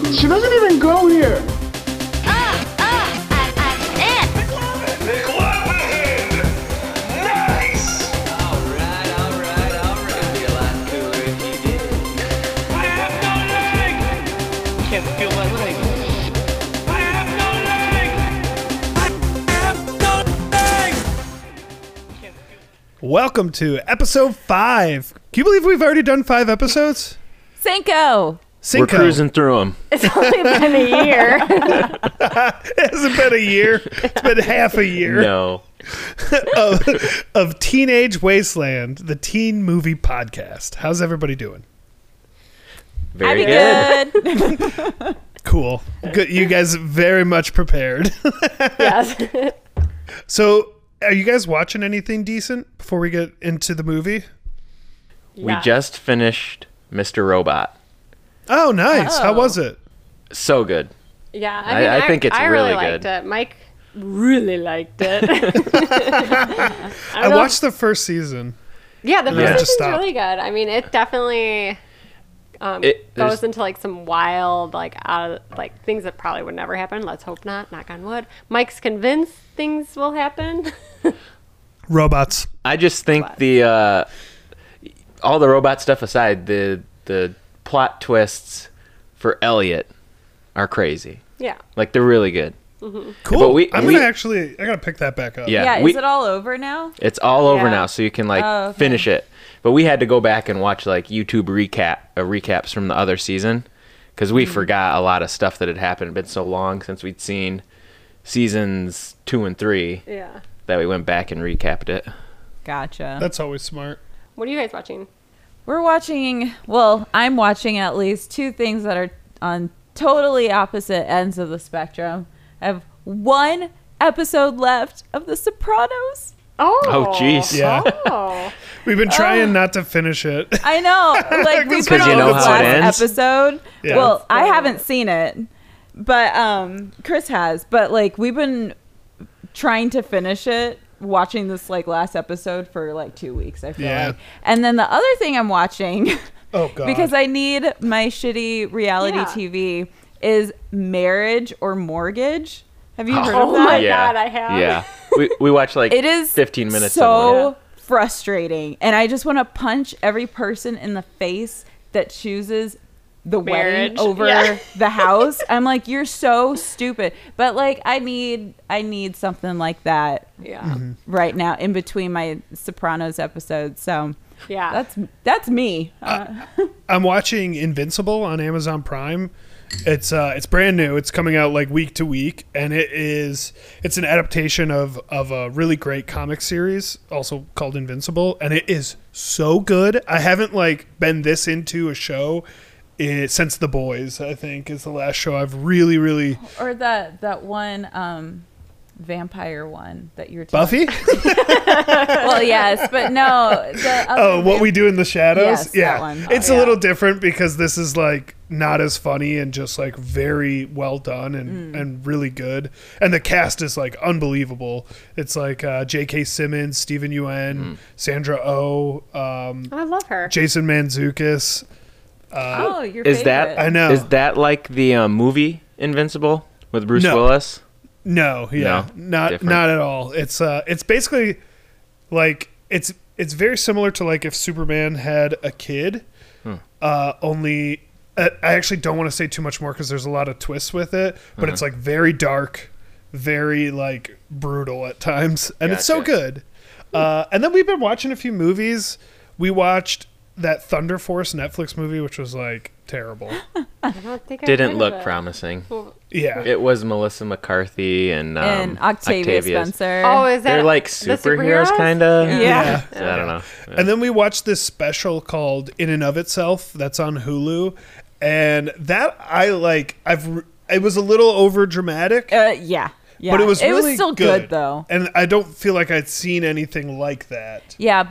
She doesn't even go here. McLovin! Nice! Alright. It'd be a lot cooler if you did. I have no leg! Can't feel my leg. I have no leg! Welcome to episode 5. Can you believe we've already done 5 episodes? Cinco. Cinco. We're cruising through them. It's only been a year. It hasn't been a year. It's been half a year No. of Teenage Wasteland, the teen movie podcast. How's everybody doing? Very I'd be good. good. Cool. Good. You guys very much prepared. Yes. So, are you guys watching anything decent before we get into the movie? We just finished Mr. Robot. Oh, nice. How Oh. was it? So good. Yeah, I think it's I really liked good. it. Mike really liked it. I watched the first season. Yeah, the then I first just season's stopped. really good. I mean, it definitely There's- goes into like some wild, like things that probably would never happen. Let's hope not. Knock on wood. Mike's convinced things will happen. Robots. I just think the all the robot stuff aside, the plot twists for Elliot are crazy. Yeah. Like they're really good. Cool. But I'm going to I got to pick that back up. Yeah. Yeah, we- is it all over now? It's all over Yeah. now, so you can like Oh, okay. finish it. But we had to go back and watch like YouTube recaps from the other season because we forgot a lot of stuff that had happened. It'd been so long since we'd seen seasons 2 and 3 Yeah. that we went back and recapped it. Gotcha. That's always smart. What are you guys watching? We're watching, well, I'm watching at least 2 things that are on totally opposite ends of the spectrum. I have 1 episode left of The Sopranos. Oh. jeez. Yeah. Oh. We've been trying not to finish it. I know. Like, we've been 'Cause you on know this how it last ends? episode. Yeah. Well, I haven't seen it, but Chris has. But, like, we've been trying to finish it, watching this, like, last episode for, like, 2 weeks, I feel Yeah. like. And then the other thing I'm watching, Oh, God. because I need my shitty reality Yeah. TV, is Marriage or Mortgage. Have you heard Oh of that? my yeah. God, I have. Yeah. We watched like It is 15 minutes of so one. frustrating, and I just want to punch every person in the face that chooses the Marriage, wedding over yeah. the house. I'm like, you're so stupid. But like, I need something like that Yeah. right now in between my Sopranos episodes. So Yeah. that's me. I'm watching Invincible on Amazon Prime. It's brand new. It's coming out like week to week, and it's an adaptation of a really great comic series, also called Invincible, and it is so good. I haven't like been this into a show since The Boys. I think is the last show I've really Or that one vampire one that you're talking. Buffy. Well, yes, but no. The other Oh, What We Do in the Shadows. Yes, yeah, that one. it's Oh, a yeah. little different because this is like not as funny and just like very well done and really good. And the cast is like unbelievable. It's like J.K. Simmons, Stephen Yuen, Sandra Oh, I love her. Jason Mantzoukas. Oh, your Is favorite. that I know. Is that like the movie Invincible with Bruce No. Willis? No, yeah, No, different. not at all. It's basically like it's very similar to like if Superman had a kid. Only I actually don't want to say too much more because there's a lot of twists with it, but it's like very dark, very like brutal at times, and it's so Gotcha. good. And then we've been watching a few movies. We watched that Thunder Force Netflix movie, which was like terrible. I don't think I've Didn't heard look of it. promising. Yeah, It was Melissa McCarthy and Octavia Spencer. Oh, is that They're like the superheroes, kind of. Yeah. I don't know. And then we watched this special called In and of Itself that's on Hulu, and that I like. It was a little over dramatic, Yeah. but it was really still good though. And I don't feel like I'd seen anything like that. Yeah,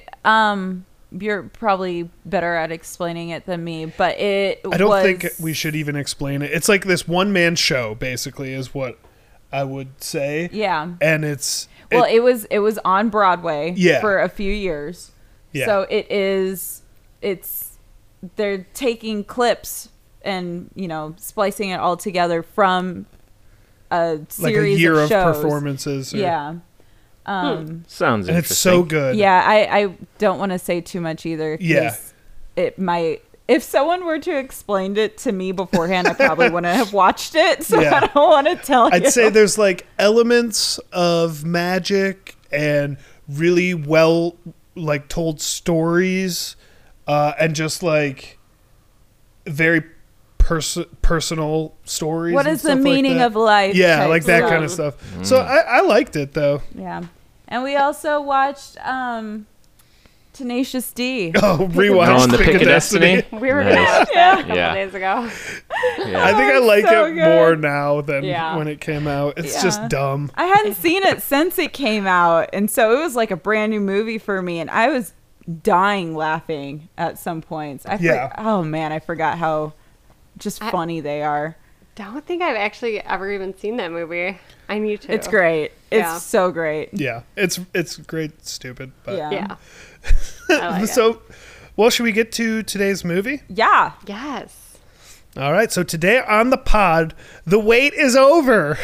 you're probably better at explaining it than me, but I don't think we should even explain it. It's like this one man show, basically, is what I would say. Yeah. And it's It was on Broadway Yeah. for a few years. Yeah. So they're taking clips and splicing it all together from a Like a series year of of shows. performances. Or, Yeah. Sounds And interesting. it's so good. Yeah, I don't want to say too much either. 'cause Yeah. It might. If someone were to explain it to me beforehand, I probably wouldn't have watched it. So Yeah. I don't want to tell you. I'd say there's like elements of magic and really well like told stories, and just like very personal stories. What and is the stuff like meaning that. of life? Yeah, type like that stuff. kind of stuff. So I liked it though. Yeah. And we also watched Tenacious D. Oh, rewatch Oh, and the Pick of Destiny. We were Nice. gonna watch that a couple Yeah. days ago. Yeah. I think I Oh, like so it good. more now than Yeah. when it came out. It's Yeah. just dumb. I hadn't seen it since it came out, and so it was like a brand new movie for me, and I was dying laughing at some points. Yeah. Oh man, I forgot how just funny they are. Don't think I've actually ever even seen that movie. I need to. It's great. It's Yeah. so great. Yeah, it's great, stupid. But Yeah. Yeah. I like it. so, well, should we get to today's movie? Yeah. Yes. All right. So today on the pod, the wait is over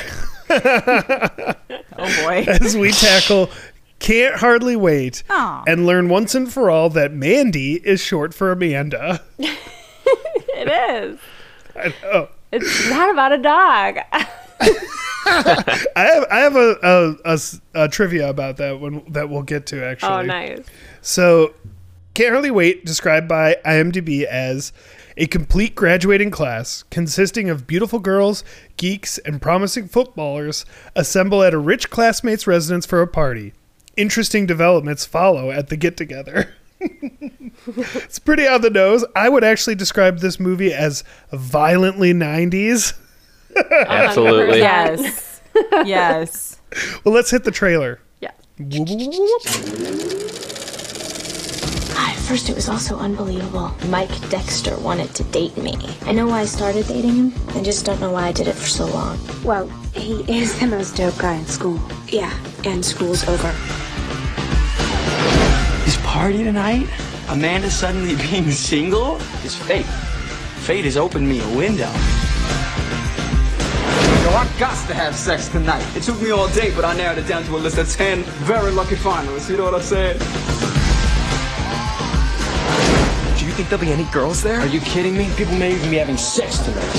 Oh boy. as we tackle Can't Hardly Wait Aw. and learn once and for all that Mandy is short for Amanda. It is. I know. It's not about a dog. I have a trivia about that that we'll get to actually. Oh, nice. So, Can't Hardly Wait, described by IMDb as a complete graduating class consisting of beautiful girls, geeks, and promising footballers assemble at a rich classmate's residence for a party. Interesting developments follow at the get-together. It's pretty on the nose. I would actually describe this movie as violently 90s. Absolutely. Yes. Yes. Well, let's hit the trailer. Yeah. Whoop, whoop, whoop. At first, it was also unbelievable. Mike Dexter wanted to date me. I know why I started dating him. I just don't know why I did it for so long. Well, he is the most dope guy in school. Yeah, and school's over. This party tonight? Amanda suddenly being single? Is fate. Fate has opened me a window. Yo, I got to have sex tonight. It took me all day, but I narrowed it down to a list of 10 very lucky finalists. You know what I'm saying? Do you think there'll be any girls there? Are you kidding me? People may even be having sex tonight.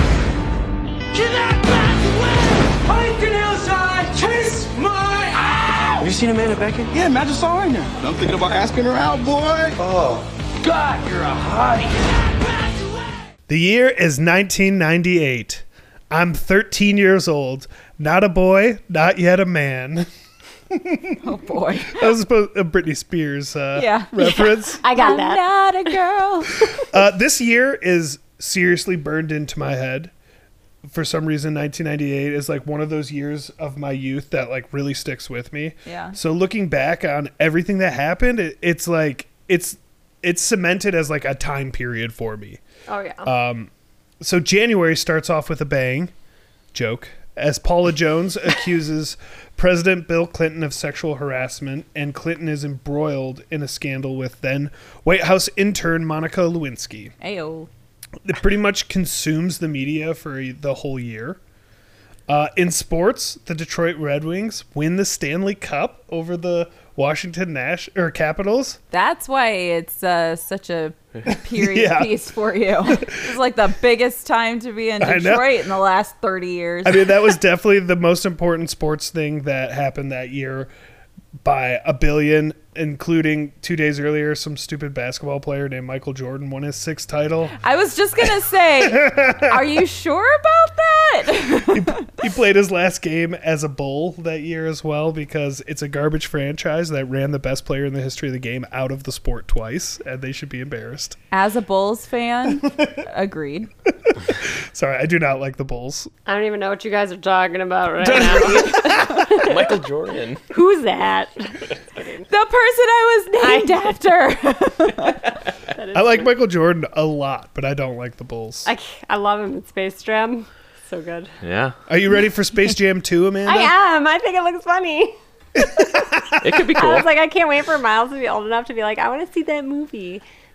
Have you seen Amanda Beckett? Yeah, Magic saw her in there. I'm thinking about asking her out, boy. Oh, God, you're a hottie. The year is 1998. I'm 13 years old. Not a boy, not yet a man. Oh boy. That was a Britney Spears Yeah. reference. I got I'm that. not a girl. This year is seriously burned into my head. For some reason, 1998 is like one of those years of my youth that like really sticks with me. Yeah. So looking back on everything that happened, it's like it's cemented as like a time period for me. Oh, yeah. So January starts off with a bang. Joke. As Paula Jones accuses President Bill Clinton of sexual harassment, and Clinton is embroiled in a scandal with then White House intern Monica Lewinsky. Ayo. It pretty much consumes the media for the whole year. In sports, the Detroit Red Wings win the Stanley Cup over the Washington Capitals. That's why it's such a period Yeah. piece for you. It's like the biggest time to be in I know. Detroit in the last 30 years. I mean, that was definitely the most important sports thing that happened that year by a billion, including 2 days earlier, some stupid basketball player named Michael Jordan won his 6th title. I was just going to say, are you sure about that? He played his last game as a Bull that year as well, because it's a garbage franchise that ran the best player in the history of the game out of the sport twice, and they should be embarrassed. As a Bulls fan, agreed. Sorry, I do not like the Bulls. I don't even know what you guys are talking about right now. Michael Jordan. Who's that? The person I was named after. I like Michael Jordan a lot, but I don't like the Bulls. I love him in Space Jam. So good. Yeah. Are you ready for Space Jam 2, Amanda? I am. I think it looks funny. It could be I cool. was like, I can't wait for Miles to be old enough to be like, I want to see that movie.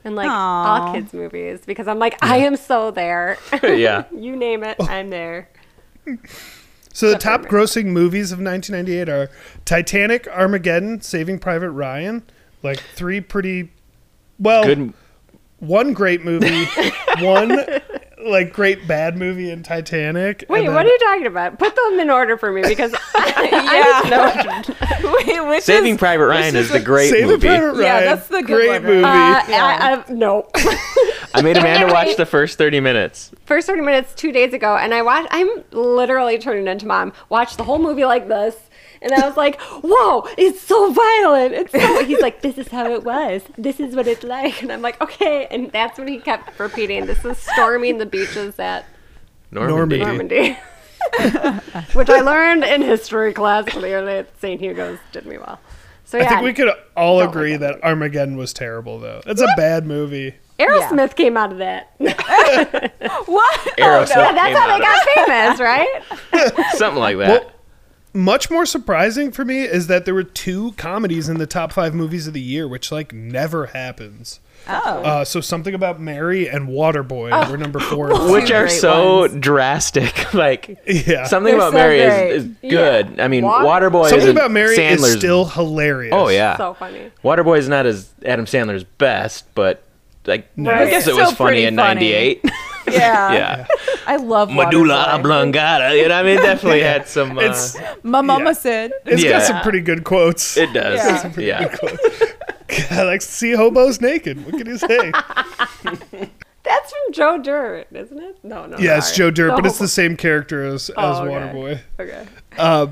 and like Aw. all kids movies because I'm like, I am so there. Yeah. You name it, I'm there. So the top grossing movies of 1998 are Titanic, Armageddon, Saving Private Ryan. Like three pretty, well, Good. one great movie, one like great bad movie in Titanic. Wait, and what then- are you talking about? Put them in order for me because I need to know. Wait, which Saving is, Private Ryan is the great Saving movie. Private Ryan. Yeah, that's the good great one, right? movie. No. I made Amanda watch the first 30 minutes. First 30 minutes 2 days ago, and I'm literally turning into mom. Watched the whole movie like this, and I was like, "Whoa, it's so violent!" He's like, "This is how it was. This is what it's like," and I'm like, "Okay." And that's when he kept repeating, "This is storming the beaches at Normandy. Normandy," which I learned in history class clearly at St. Hugo's. Did me well. So yeah, I think we could all Don't agree like that Armageddon was terrible, though. It's a bad movie. Aerosmith came out of that. what? Aerosmith Yeah, that's came how out they got famous, right? of- Something like that. Well, much more surprising for me is that there were two comedies in the top 5 movies of the year, which like never happens. Oh. So Something About Mary and Waterboy were number 4. and Which are Great so ones. drastic. Like, yeah. Something They're About so Mary great. is good. I mean, Water- Waterboy Something isn't About Mary Sandler's. is still hilarious. Oh, yeah. So funny. Waterboy is not as Adam Sandler's best, but like I Right. guess it Still was funny pretty in funny. '98. Yeah. Yeah. I love Medulla Waterboy. oblongata. You know, I mean, it definitely had some. It's My mama Yeah. said. It's Yeah. got some pretty good quotes. It does. Yeah. Yeah. I like to see hobos naked. What can you say? That's from Joe Dirt, isn't it? No. Yeah, it's Joe Dirt, but it's No. the same character as okay. Waterboy. Okay.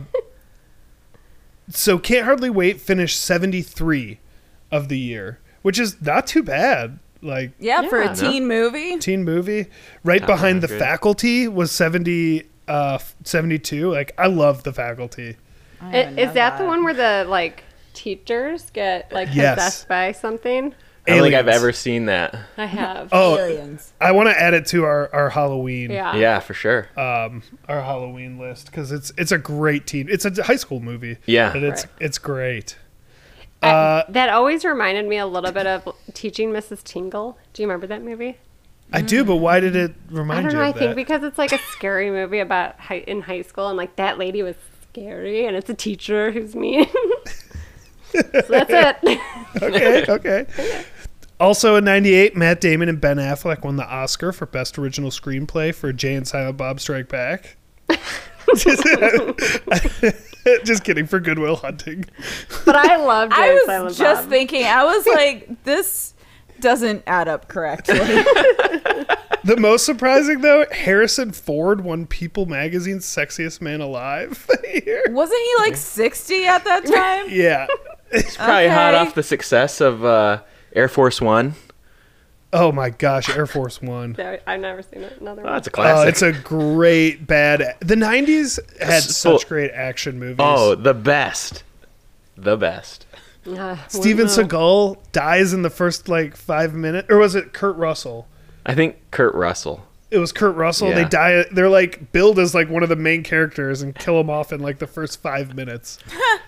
So Can't Hardly Wait finished 73 of the year, which is not too bad. Like Yeah, for Yeah. a teen movie. teen movie. Right Top behind The 100. Faculty was 72. Like I love The Faculty. Is that the one where the like teachers get like Yes. possessed by something? I don't think I've Aliens. ever seen that. I have. Oh, Aliens. I want to add it to our Halloween. Yeah. Yeah, for sure. Our Halloween list because it's a great teen. It's a high school movie. Yeah. and Right. it's great. That always reminded me a little bit of Teaching Mrs. Tingle. Do you remember that movie? I do, but why did it I remind don't you know. I of think that? because it's like a scary movie about in high school, and like that lady was scary, and it's a teacher who's mean. So that's it. Okay. Also in '98, Matt Damon and Ben Affleck won the Oscar for Best Original Screenplay for Jay and Silent Bob Strike Back. Just kidding, for Good Will Hunting. But I love Jay I and was Silent just Bob. thinking, I was like, this doesn't add up correctly. The most surprising though, Harrison Ford won People Magazine's Sexiest Man Alive that year. Wasn't he like 60 at that time? Yeah. Probably hot Okay. off the success of Air Force One. Oh my gosh, Air Force One. Yeah, I've never seen it. Another Oh, one. it's a classic. It's a great bad. The '90s had So- such great action movies. Oh, the best. The best. Steven Seagal dies in the first like 5 minutes, or was it Kurt Russell? I think Kurt Russell. It was Kurt Russell. Yeah. They die. They're like billed as like one of the main characters and kill him off in like the first 5 minutes.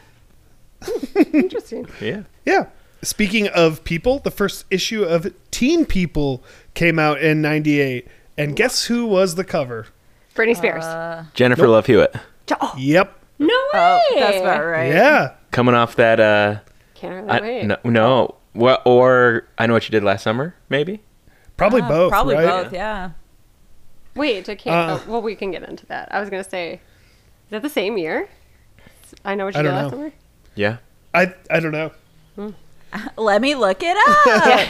Interesting. Yeah. Yeah. Speaking of people, the first issue of Teen People came out in '98, and guess who was the cover? Britney Spears. Jennifer Love Hewitt. Yep. No way. Oh, that's about right. Yeah. Coming off that. Can't really wait. No. Well, or I Know What You Did Last Summer, maybe. Probably both. Probably right? both, yeah. Wait, I can't. well, we can get into that. I was gonna say, is that the same year? I know what you I did don't last know. summer. Yeah. I don't know. Let me look it up.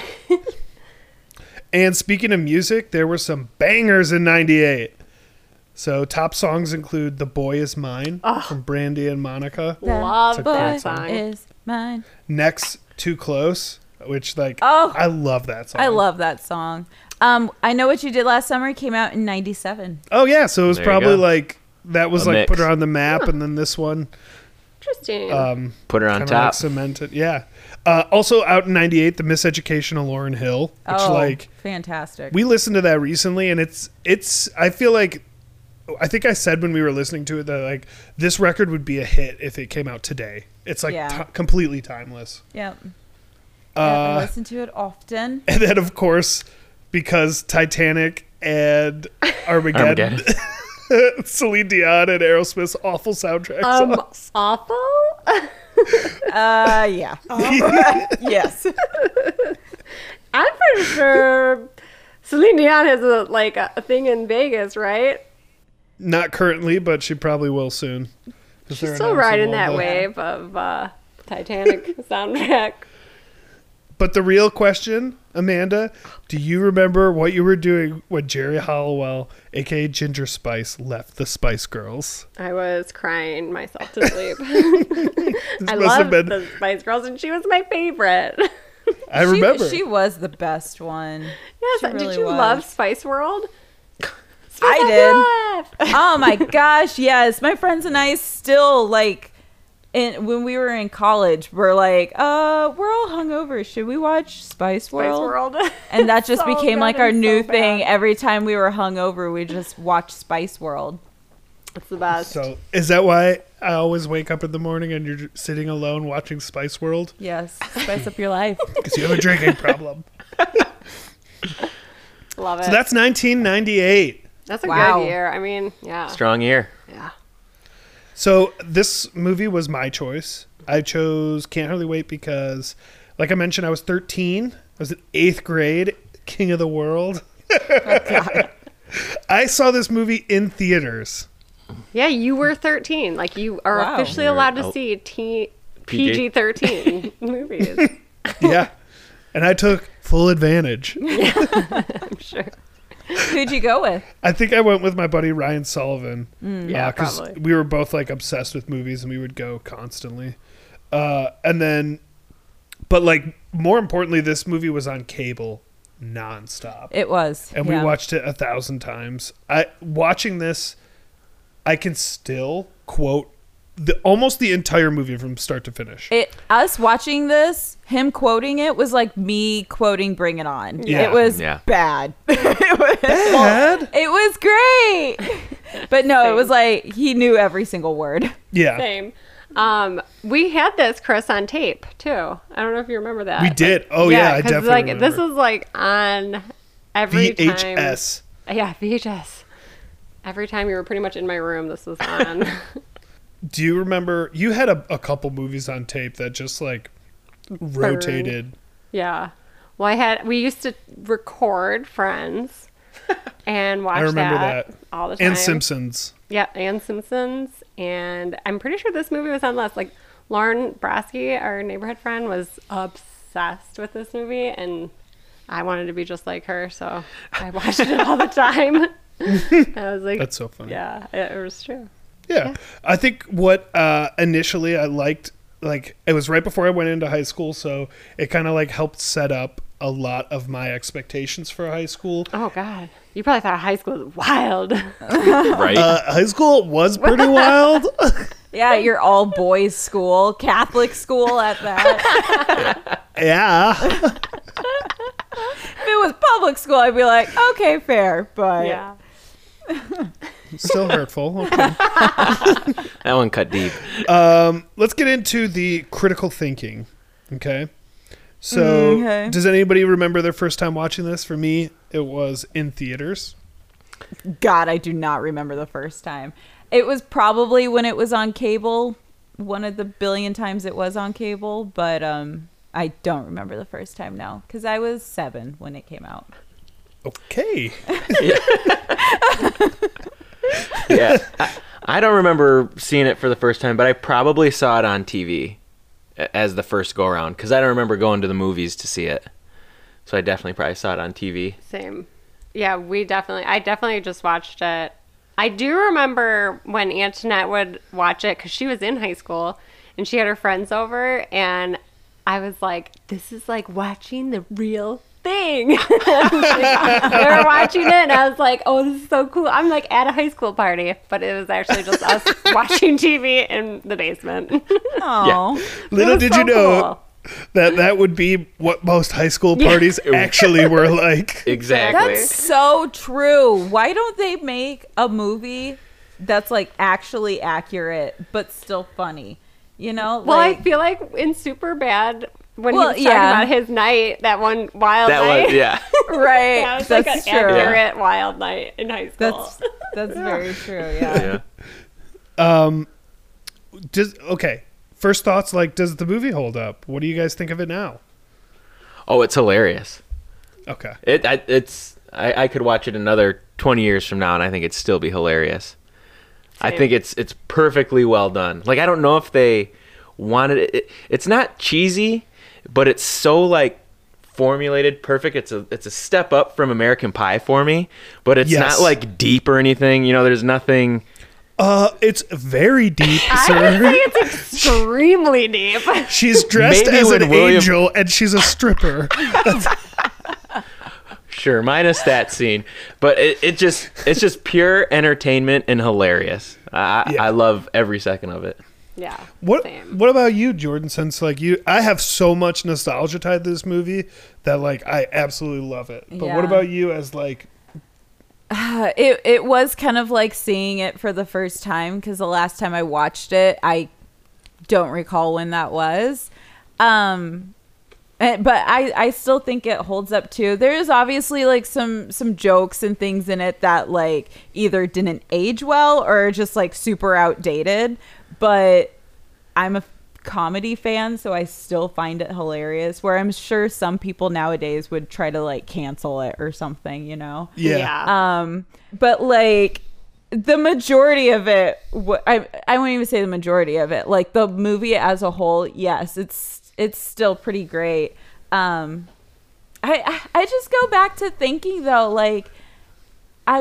And speaking of music, there were some bangers in '98. So top songs include "The Boy Is Mine" from Brandy and Monica. Love It's a that great song. Is mine. Next, "Too Close," which like Oh. I love that song. I love that song. I Know What You Did Last Summer came out in 97. Oh yeah, so it was There you probably go. like that was A like put mix. her on the map, and then this one Interesting. Put her on kind of like top. cemented. Yeah. Also out in '98, "The Miseducation of Lauryn Hill," which like fantastic. we listened to that recently, and it's I feel like I think I said when we were listening to it that like this record would be a hit if it came out today. It's like Yeah. completely timeless. Yep. I listen to it often. And then, of course, because Titanic and Armageddon, Celine Dion and Aerosmith's awful soundtrack songs. Awful? Yeah. Yes. I'm pretty sure Celine Dion has a thing in Vegas, right? Not currently, but she probably will soon. She's still riding that wave of Titanic soundtrack. But the real question, Amanda, do you remember what you were doing when Jerry Halliwell, a.k.a. Ginger Spice, left the Spice Girls? I was crying myself to sleep. I must have loved been- the Spice Girls, and she was my favorite. I remember. She was the best one. Yes, She really did you was. love Spice World? I did. Oh my gosh, yes. My friends and I still when we were in college, we're like, we're all hungover. Should we watch Spice World? And that just So became good our and new so thing. bad. Every time we were hungover, we just watched Spice World. It's the best. So is that why I always wake up in the morning and you're sitting alone watching Spice World? Yes, spice up your life. Because you have a drinking problem. Love it. So that's 1998. That's a Wow. good year. I mean, yeah. Strong year. Yeah. So this movie was my choice. I chose Can't Hardly Wait because, like I mentioned, I was 13. I was in 8th grade, King of the World. I saw this movie in theaters. Yeah, you were 13. Like, you are Wow. officially You're allowed to out. see PG. PG-13 movies. Yeah. And I took full advantage. I'm sure. Who'd you go with? I think I went with my buddy Ryan Sullivan. Yeah, Because probably. we were both obsessed with movies and we would go constantly. And then, but more importantly, this movie was on cable nonstop. It was. And yeah. we watched it 1,000 times. Watching this, I can still quote almost the entire movie from start to finish. Us watching this, him quoting it was like me quoting Bring It On. Yeah. It was Yeah. bad. It was Bad? It was great. But no, it was like he knew every single word. Yeah, Same. We had this, Chris, on tape, too. I don't know if you remember that. we did. Oh yeah, I 'cause, definitely remember. this is on every time. VHS. Yeah, VHS. Every time you were pretty much in my room, this was on. Do you remember you had a couple movies on tape that just rotated? Yeah. Well, we used to record Friends and watch I remember that. all the time. And Simpsons. Yeah, and Simpsons. And I'm pretty sure this movie was on less. Like, Lauren Brasky, our neighborhood friend, was obsessed with this movie, and I wanted to be just like her, so I watched it all the time. I was like, That's so funny. yeah, it was true. Yeah. I think what initially I liked, it was right before I went into high school, so it kind of helped set up a lot of my expectations for high school. Oh, God. You probably thought high school was wild. Right? High school was pretty wild. Yeah, your all boys school, Catholic school at that. Yeah. If it was public school, I'd be like, okay, fair. But Yeah. Still hurtful. Okay. That one cut deep. Let's get into the critical thinking. Okay. So, Okay. does anybody remember their first time watching this? For me, it was in theaters. God, I do not remember the first time. It was probably when it was on cable, one of the billion times it was on cable, but I don't remember the first time now because I was 7 when it came out. Okay. Yeah. I don't remember seeing it for the first time, but I probably saw it on TV as the first go around because I don't remember going to the movies to see it. So I definitely probably saw it on TV. Same. Yeah, I definitely just watched it. I do remember when Antoinette would watch it because she was in high school and she had her friends over, and I was like, this is like watching the real thing. They were watching it and I was like, oh, this is so cool. I'm like at a high school party, but it was actually just us watching TV in the basement. Oh, Little was did so you know cool. that would be what most high school parties actually were like. Exactly. that's so true. Why don't they make a movie that's actually accurate but still funny? You know? Well, I feel like in Superbad, when Well, he was talking yeah. about his night, that one wild That night. was yeah. Right. That was That's like an true. accurate wild night in high school. That's very true. Yeah. Yeah. Okay. First thoughts, like, does the movie hold up? What do you guys think of it now? Oh, it's hilarious. Okay. I could watch it another 20 years from now, and I think it'd still be hilarious. I think it's perfectly well done. Like, I don't know if they wanted it. It's not cheesy, but it's so like formulated perfect. It's a step up from American Pie for me, but it's Yes. not like deep or anything. You know, there's nothing. It's very deep, I would say sir. it's extremely deep. She's dressed Maybe as when an William- angel, and she's a stripper. Sure, minus that scene, but it's just pure entertainment and hilarious. I love every second of it. Yeah. What Same. What about you, Jordan? Since like I have so much nostalgia tied to this movie that like I absolutely love it. But Yeah. what about you as like? It was kind of like seeing it for the first time because the last time I watched it, I don't recall when that was. But I still think it holds up too. There's obviously like some jokes and things in it that like either didn't age well or just like super outdated. But I'm a comedy fan, so I still find it hilarious. Where I'm sure some people nowadays would try to like cancel it or something, you know? Yeah. But like the majority of it, I won't even say the majority of it. Like the movie as a whole, yes, it's still pretty great. I just go back to thinking though, like I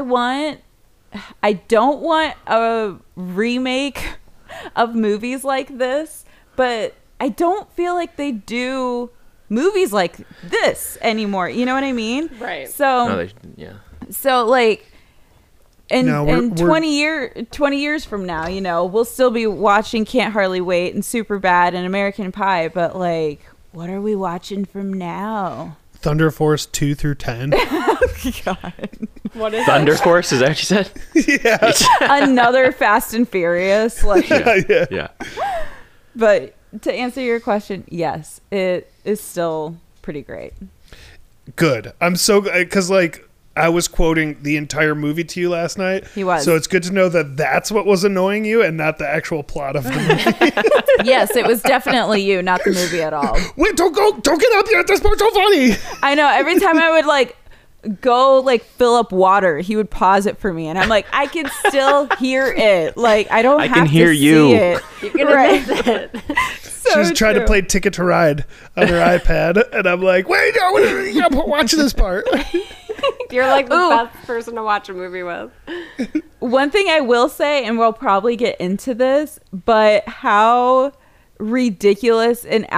don't want a remake of movies like this, but I don't feel like they do movies like this anymore. You know what I mean? Right. So Yeah. so like and No, we're 20 years from now, you know, we'll still be watching Can't Hardly Wait and Superbad and American Pie, but like what are we watching from now? Thunder Force 2 through 10. God. What is Thunder Force, is that what you said? Yeah. Another Fast and Furious. Like, Yeah. but to answer your question, yes, it is still pretty great. Good. I'm so because like I was quoting the entire movie to you last night. He was. So it's good to know that that's what was annoying you and not the actual plot of the movie. Yes, it was definitely you, not the movie at all. Wait, don't get up yet. This part's so funny. I know. Every time I would like go like fill up water, he would pause it for me, and I'm like, I can still hear it. Like I don't I have can to hear see you. it. You're gonna Right. miss it. So She's trying to true. play Ticket to Ride on her iPad, and I'm like, wait, no, you gotta watch this part. You're like the Ooh. best person to watch a movie with. One thing I will say, and we'll probably get into this, but how ridiculous and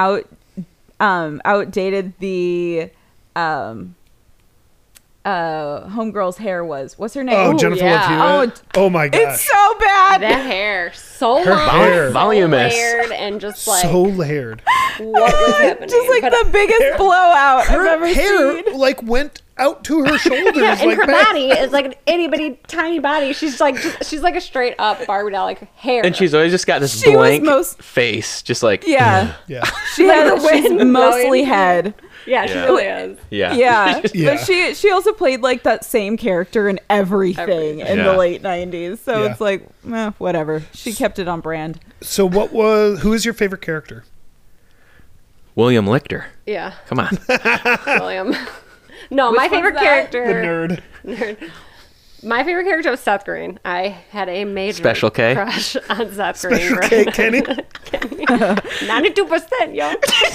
outdated the homegirl's hair was. What's her name? Oh, Ooh, Jennifer yeah. Love Hewitt. Oh my gosh. It's so bad. That hair, so Her long, hair. so Voluminous. layered, and just like so layered. what was happening? Just like But- the biggest blowout I've Her ever hair seen. like went out to her shoulders. yeah, and like her back- body is like an itty bitty tiny body. She's like a straight up Barbie doll, like hair. And she's always just got this She was blank most- face, just like Yeah. Yeah. She Like has the she's wind mostly blowing. head. yeah, she Yeah. really is. yeah. Yeah. Yeah. But she also played like that same character in everything Everything. in Yeah. the late 90s. So Yeah. it's like, whatever. She kept it on brand. So who is your favorite character? William Lichter. Yeah, Come on. William. No, my Which favorite one's that? character. The nerd. My favorite character was Seth Green. I had a major Special K? crush on Seth Green. Okay, Kenny. 92%, yo.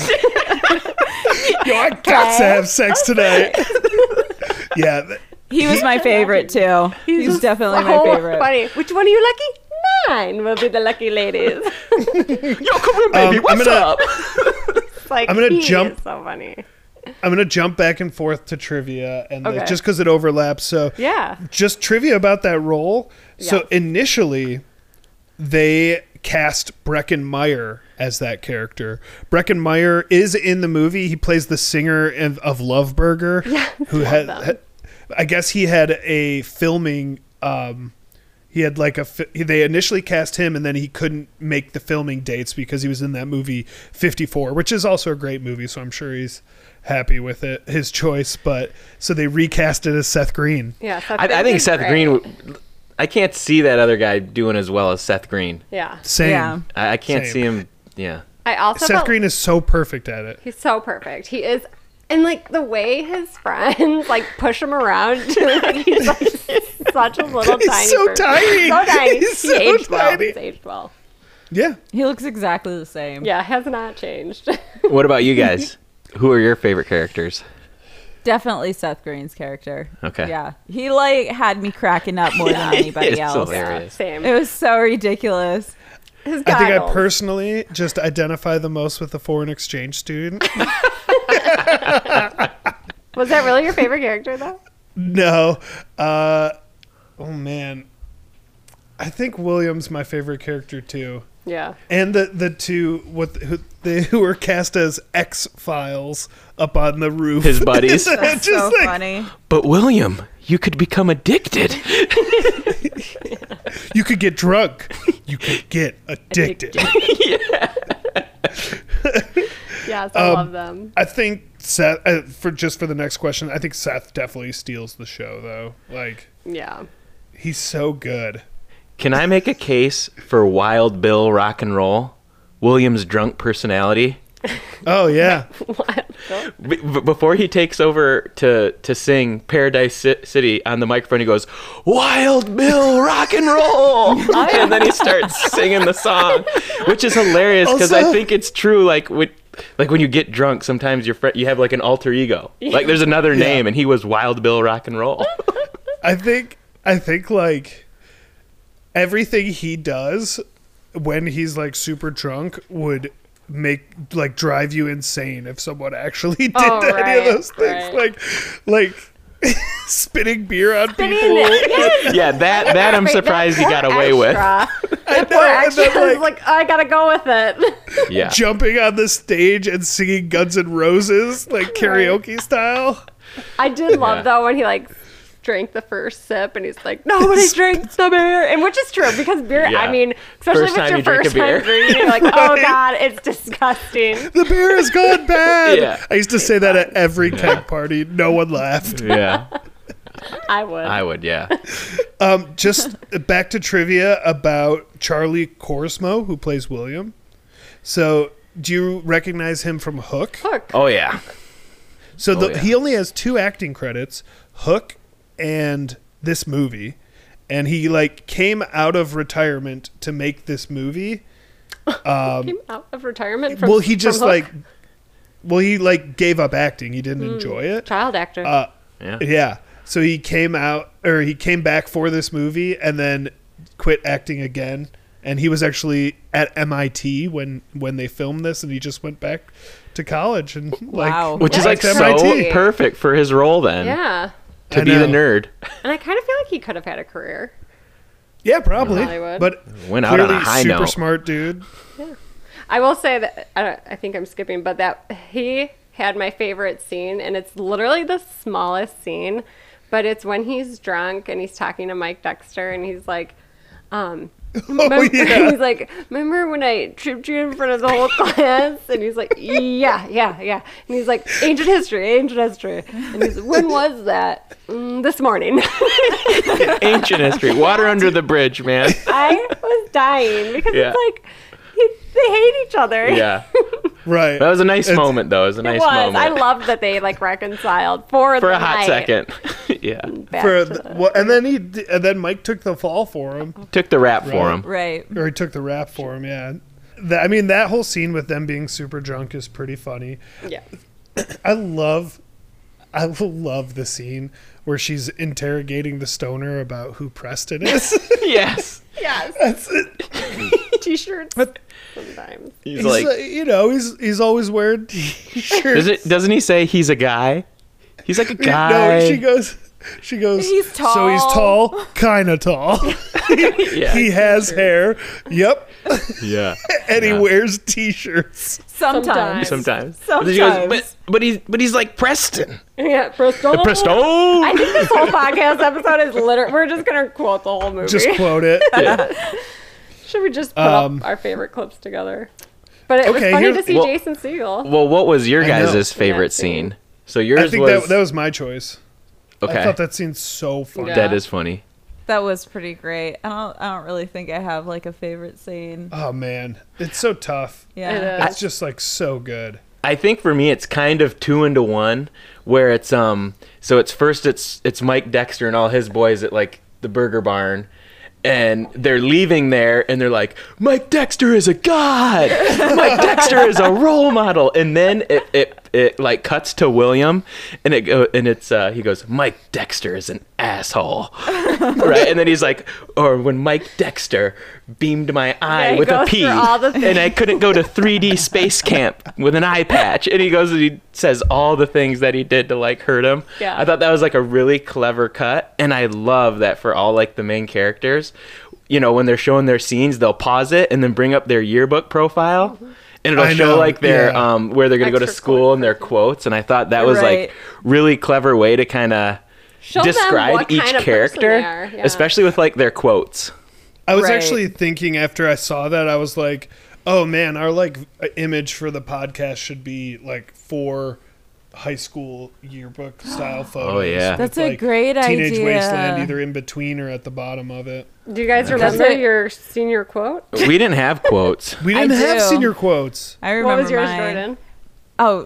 Yo, I got to have sex tonight. Yeah. He was my favorite too. He's definitely my favorite. Funny. Which one are you lucky? 9 will be the lucky ladies. Yo, come here, baby. I'm What's gonna- up? It's like, I'm gonna he jump- is so funny. I'm going to jump back and forth to trivia and Okay. just because it overlaps. So Yeah. just trivia about that role. So Yes. initially, they cast Breckin Meyer as that character. Breckin Meyer is in the movie. He plays the singer of Love Burger, who had, I guess he had a filming. He had like they initially cast him, and then he couldn't make the filming dates because he was in that movie 54, which is also a great movie. So I'm sure he's happy with it, his choice. But so they recast it as Seth Green. Yeah, I think Seth Green. I can't see that other guy doing as well as Seth Green. Yeah. Same. Yeah. I can't Same. see him. Yeah. I also Seth felt- Green is so perfect at it. He's so perfect. He is, and like the way his friends like push him around, like, he's like such a little He's tiny. so person. tiny. So tiny. He's He so aged well. tiny. He's aged well. Yeah. He looks exactly the same. Yeah, has not changed. What about you guys? Who are your favorite characters? Definitely Seth Green's character. Okay. Yeah. He like had me cracking up more than anybody It's else. hilarious. Same. It was so ridiculous. His I think I goggles. personally just identify the most with the foreign exchange student. Was that really your favorite character though? No. Oh man. I think William's my favorite character too. Yeah. And the two who were cast as X-Files up on the roof. His buddies. That's so funny. But William, you could become addicted. You could get drunk. You could get addicted. Yes, I love them. I think Seth, for the next question, I think Seth definitely steals the show though. Like, Yeah. he's so good. Can I make a case for Wild Bill Rock and Roll? William's drunk personality. Oh yeah. Before he takes over to sing Paradise City on the microphone, he goes, "Wild Bill Rock and Roll," and then he starts singing the song, which is hilarious because I think it's true. Like when you get drunk, sometimes you have like an alter ego. Like there's another name, and he was Wild Bill Rock and Roll. I think like everything he does when he's like super drunk would drive you insane if someone actually did any of right, those things. right. Like spitting beer on people. Yes. Yeah, that I'm surprised he got away with. That know, poor and extra then, is like, I gotta go with it. Yeah. Jumping on the stage and singing Guns N' Roses like karaoke style. I did love Yeah. though when he like drank the first sip and he's like, nobody drinks the beer, and which is true because beer. Yeah. I mean, especially First if it's time your you drink a first time beer. drinking, you're like, oh god, it's disgusting. The beer has gone bad. Yeah. I used to say that at every keg party. No one laughed. Yeah, I would. I would. Yeah. Just back to trivia about Charlie Korsmo, who plays William. So, do you recognize him from Hook? Hook. Oh yeah. So Oh, yeah. he only has 2 acting credits, Hook and this movie. And he like came out of retirement to make this movie. Came out of retirement from. Well, he just from Hook. he like gave up acting. He didn't enjoy it. Child actor. Yeah. Yeah. So he came back for this movie and then quit acting again. And he was actually at MIT when they filmed this, and he just went back to college and Wow. Which is Yeah, like it's so MIT. perfect for his role then. yeah, To I be the know. nerd. and I kind of feel like he could have had a career. Yeah, probably. Hollywood. But Went out on a clearly high super note. smart dude. I will say that I think I'm skipping, but that he had my favorite scene, and it's literally the smallest scene, but it's when he's drunk and he's talking to Mike Dexter, and he's like, yeah. he's like, remember when I tripped you in front of the whole class? And he's like, yeah. And he's like, ancient history. And he's like, when was that? This morning. Ancient history. Water under the bridge, man. I was dying because Yeah. it's like, they hate each other. Yeah. Right. That was a nice moment, though. It was a It nice was. moment. I loved that they like reconciled for for the a hot night. second. Yeah. Back For to the- well, and then Mike took the fall for him, Took the rap for him. Right. or he took the rap for him. Yeah. That whole scene with them being super drunk is pretty funny. yeah. I love the scene where she's interrogating the stoner about who Preston is. Yes. Yes. That's it. T-shirts. But- Sometimes. He's like, he's always wearing t-shirts. doesn't he say he's a guy? He's like a guy. No, she goes. He's So he's tall." tall, kind of tall. Yeah. He has hair. Yep. Yeah. And he Yeah. wears t-shirts. Sometimes. Sometimes. Sometimes. She goes, but he's like Preston. Yeah, Presto. Presto. I think this whole podcast episode is literally, we're just going to quote the whole movie. Just quote it. Should we just put up our favorite clips together? But it was Okay, funny here- to see well- Jason Segel. Well, what was your I know. guys' favorite That scene. scene? So yours I think was that was my choice. okay. I thought that scene's so funny. Yeah. That is funny. That was pretty great. I don't really think I have like a favorite scene. Oh man, it's so tough. Yeah. It is. It's just like so good. I think for me it's kind of 2 into 1, where it's so it's Mike Dexter and all his boys at like the Burger Barn, and they're leaving there and they're like, Mike Dexter is a god, Mike Dexter is a role model, and then it like cuts to William, and he goes, Mike Dexter is an asshole, right? And then he's like, or when Mike Dexter beamed my eye he with a goes P, through all the and I couldn't go to 3D space camp with an eye patch, and he goes and he says all the things that he did to like hurt him. Yeah. I thought that was like a really clever cut, and I love that for all like the main characters, you know, when they're showing their scenes, they'll pause it and then bring up their yearbook profile. And it'll I show know, like their yeah. where they're gonna go to Extra school and their quotes, and I thought that was Right. like really clever way to kind of Show them describe what each kind of person character, they are, yeah. especially with like their quotes. I was Right. actually thinking after I saw that, I was like, oh man, our like image for the podcast should be like 4 high school yearbook style photos. Oh, yeah. with, That's a like, great Teenage idea. Wasteland either in between or at the bottom of it. Do you guys That's remember it. your senior quote? We didn't have quotes. We I didn't have do. senior quotes. I remember What was yours, mine. Jordan? Oh,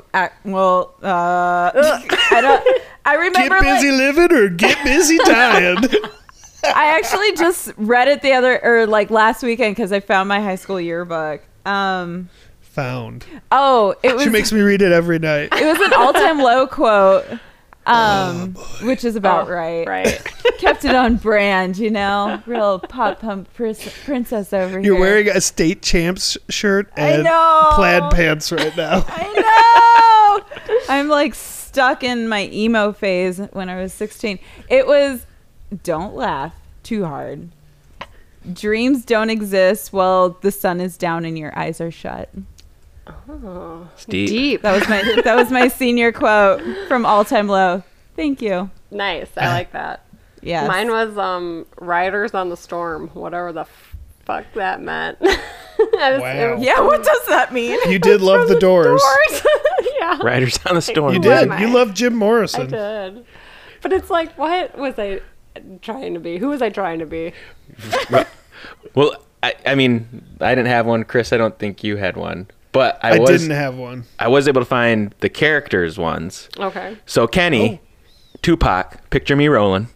I don't. I remember. Get busy like, living or get busy dying. I actually just read it last weekend because I found my high school yearbook. Found. Oh, it was. She makes me read it every night. It was an all-time low quote, which is about Oh, right. Right. Kept it on brand, you know. Real pop pump princess over here. You're wearing a state champs shirt I and know. plaid pants right now. I know. I'm like stuck in my emo phase when I was 16. It was, don't laugh too hard. Dreams don't exist while the sun is down and your eyes are shut. It's deep. That was my senior quote from All Time Low. Thank you. Nice. I like that. Yes. Mine was Riders on the Storm, whatever the fuck that meant. It was Yeah, what does that mean? You did love the Doors. Yeah. Riders on the Storm. You What did. am I? You loved Jim I Morrison. did. But it's like, what was I trying to be? Who was I trying to be? Well, I mean, I didn't have one. Chris, I don't think you had one. But I didn't have one. I was able to find the characters' ones. Okay. So Kenny, Tupac, Picture Me Rolling.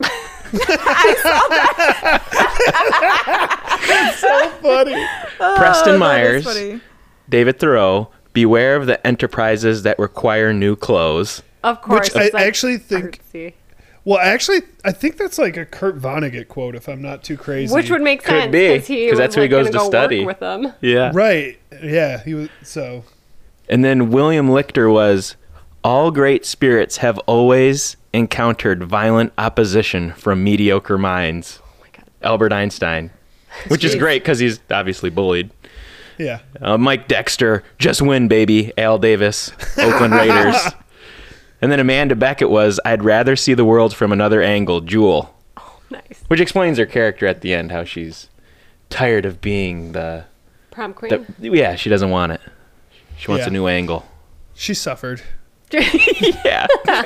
Funny. Preston that Myers, is funny. David Thoreau, beware of the enterprises that require new clothes. Of course. Which I it's like actually think. artsy. Well, actually, I think that's like a Kurt Vonnegut quote, if I'm not too crazy. Which would make Could sense be, because he 'cause was that's where he like, goes gonna to go study. work with them. Yeah. Right. Yeah. He was. So. And then William Lichter was, all great spirits have always encountered violent opposition from mediocre minds. Oh my God. Albert Einstein. Which is great because he's obviously bullied. Yeah. Mike Dexter, just win, baby. Al Davis, Oakland Raiders. And then Amanda Beckett was, I'd rather see the world from another angle, Jewel. Nice. Which explains her character at the end, how she's tired of being the... Prom queen. yeah, she doesn't want it. She wants Yeah. a new angle. She suffered. Yeah.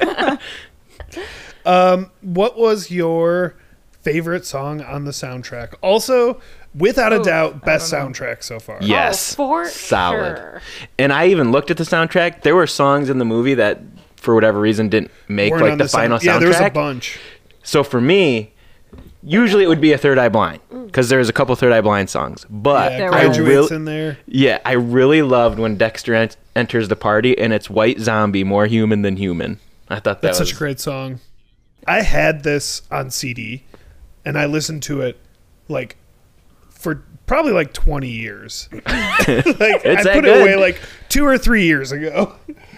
What was your favorite song on the soundtrack? Also, without a doubt, best soundtrack so far. Yes. Oh, for solid. sure. And I even looked at the soundtrack. There were songs in the movie that, for whatever reason, didn't make Weren't like on the final Yeah, soundtrack. there was a bunch. So for me, usually it would be a Third Eye Blind because there's a couple Third Eye Blind songs. But Yeah, There I was. Graduates really, in there. yeah, I really loved when Dexter enters the party and it's White Zombie, more human than human. I thought that That's was such a great song. I had this on CD, and I listened to it like for probably like 20 years. Like It's I that put it good. away like 2 or 3 years ago.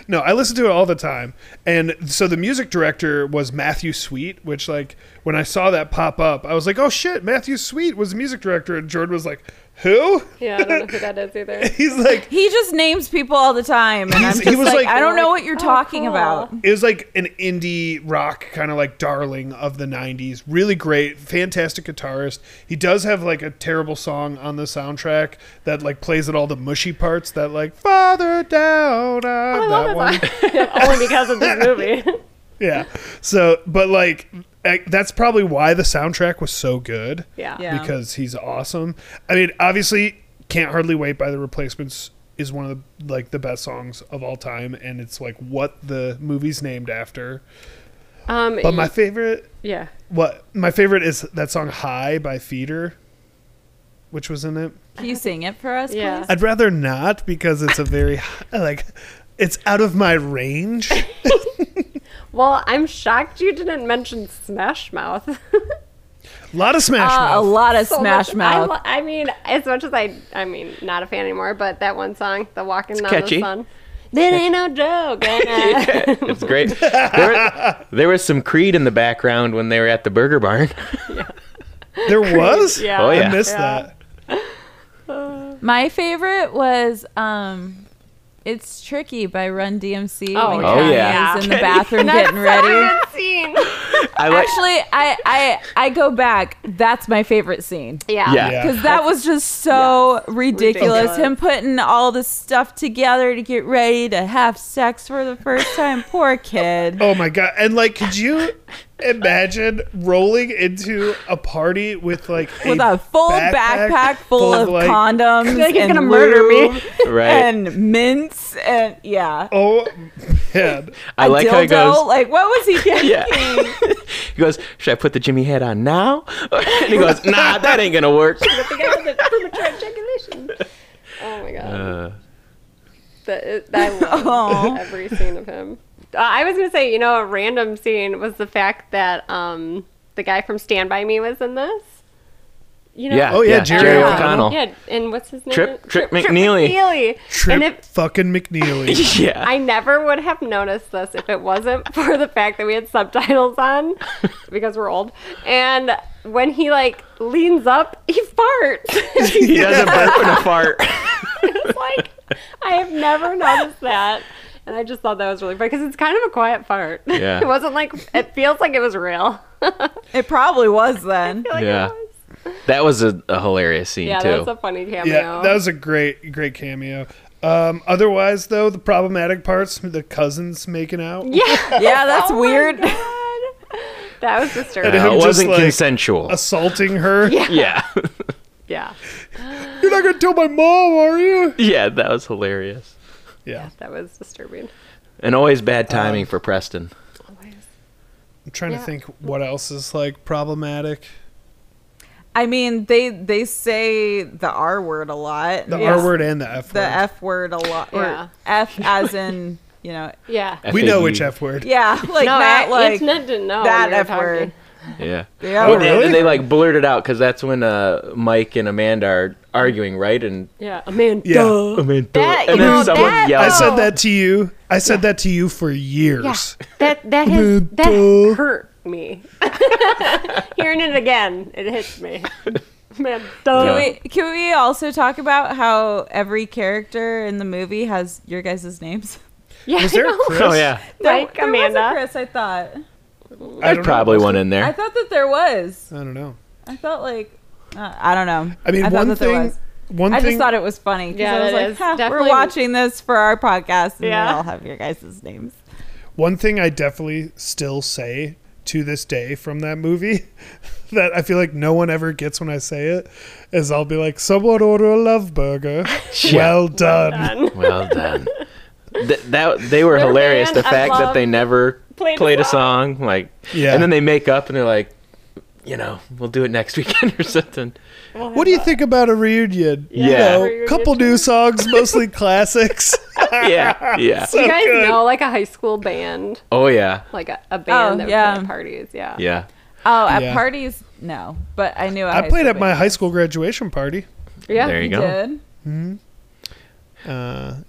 No, I listen to it all the time. And so the music director was Matthew Sweet, which, like, when I saw that pop up, I was like, oh shit, Matthew Sweet was the music director. And Jordan was like, who? Yeah, I don't know who that is either. He's like, He just names people all the time, and I'm He just was like, like- I don't know what you're talking cool. about. it was like an indie rock kind of like darling of the 90s. Really great, fantastic guitarist. He does have like a terrible song on the soundtrack that like plays at all the mushy parts that like farther down on I love that one. Only because of this movie. Yeah. So, but like that's probably why the soundtrack was so good. Yeah. Yeah. Because he's awesome. I mean, obviously, Can't Hardly Wait by the Replacements is one of the like the best songs of all time, and it's like what the movie's named after. But my favorite, yeah. my favorite is that song "High" by Feeder, which was in it. Can you sing it for us, Yeah. please? I'd rather not because it's a very like it's out of my range. Well, I'm shocked you didn't mention Smash Mouth. A lot of Smash A Mouth. lot of So Smash much- Mouth. I mean, as much as I mean, not a fan anymore, but that one song, the Walking on catchy. the Sun. That ain't no joke. It's great. There was some Creed in the background when they were at the Burger Barn. There was. Yeah. Oh, yeah. I missed Yeah. that. My favorite was It's Tricky by Run DMC Oh, when yeah. Kanye yeah. is in the bathroom getting That's ready. such a good scene. I like. Actually, I go back. That's my favorite scene. Yeah. Yeah. Yeah. Because that was just so ridiculous. Ridiculous. Him putting all this stuff together to get ready to have sex for the first time. Poor kid. Oh my god! And like, could you imagine rolling into a party with like With a full backpack full of like, condoms Like he's and gonna murder me. lube Right. and mints and yeah. Oh man! I like dildo. how he goes. Like, what was he thinking? Yeah. He goes, should I put the Jimmy head on now? And he goes, nah, that ain't gonna work. The guy with the premature ejaculation. Oh my god. I love every scene of him. I was gonna say, a random scene was the fact that the guy from Stand By Me was in this. Yeah. Oh, yeah, Jerry O'Connell. Yeah, and what's his name? Trip McNeely. Trip And if fucking McNeely. Yeah. I never would have noticed this if it wasn't for the fact that we had subtitles on because we're old. And when he like leans up, he farts. He does a burp and a fart. It's like I have never noticed that. And I just thought that was really funny because it's kind of a quiet fart. Yeah. It wasn't like, it feels like it was real. It probably was then. Like Yeah. it was. That was a hilarious scene, Yeah, too. that's a funny cameo. Yeah, that was a great cameo. Otherwise, though, the problematic parts, the cousins making out. Yeah. Yeah, that's Oh my weird. God. That was disturbing. And him it just, wasn't like, consensual. Assaulting her. Yeah. Yeah. You're not gonna tell my mom, are you? Yeah, that was hilarious. Yeah. That was disturbing. And always bad timing for Preston. I'm trying to think what else is like problematic. I mean, they say the R word a lot. The Yeah. R word and the F word. The F word a lot. Or Yeah. F as in, Yeah. We know FAU. which F word. yeah, like No, not like Internet didn't know. that when we were F talking. word. Yeah. The Oh, other- really? And they like blurted out because that's when Mike and Amanda are arguing, right? And Yeah. Amanda. Yeah. Amanda. That- and you then know, someone that- yells. I said that to you. I said that to you for years. That Amanda. hurt me. Hearing it again, it hits me. Man, Can we also talk about how every character in the movie has your guys' names? Yeah, Was there I a know. Chris? Oh, yeah. Mike, There was Amanda. a Chris, I thought. I There's don't probably know. one in I there. thought that there was. I don't know. I felt like I don't know. I mean, thought one that there thing. was. One I thing. just thought it was funny because Yeah, I was that like, is "Ha, we're definitely- watching this for our podcast, and Yeah. they all have your guys' names." One thing I definitely still say to this day from that movie that I feel like no one ever gets when I say it is I'll be like, someone order a love burger. Well done. Well done. They were They're hilarious. band The fact of that they love never played a a song. Like, Yeah. and then they make up and they're like, we'll do it next weekend or something. What do you think about a reunion? Yeah. You know, Reunion. couple new songs, mostly classics. Yeah. Yeah. Do you guys good. know like a high school band? Oh, yeah. Like a band Oh, that would yeah. play at parties? Yeah. Yeah. Oh, at Yeah. parties, no, but I knew. I played at my high school graduation party. Yeah. There you go. Did. Yeah.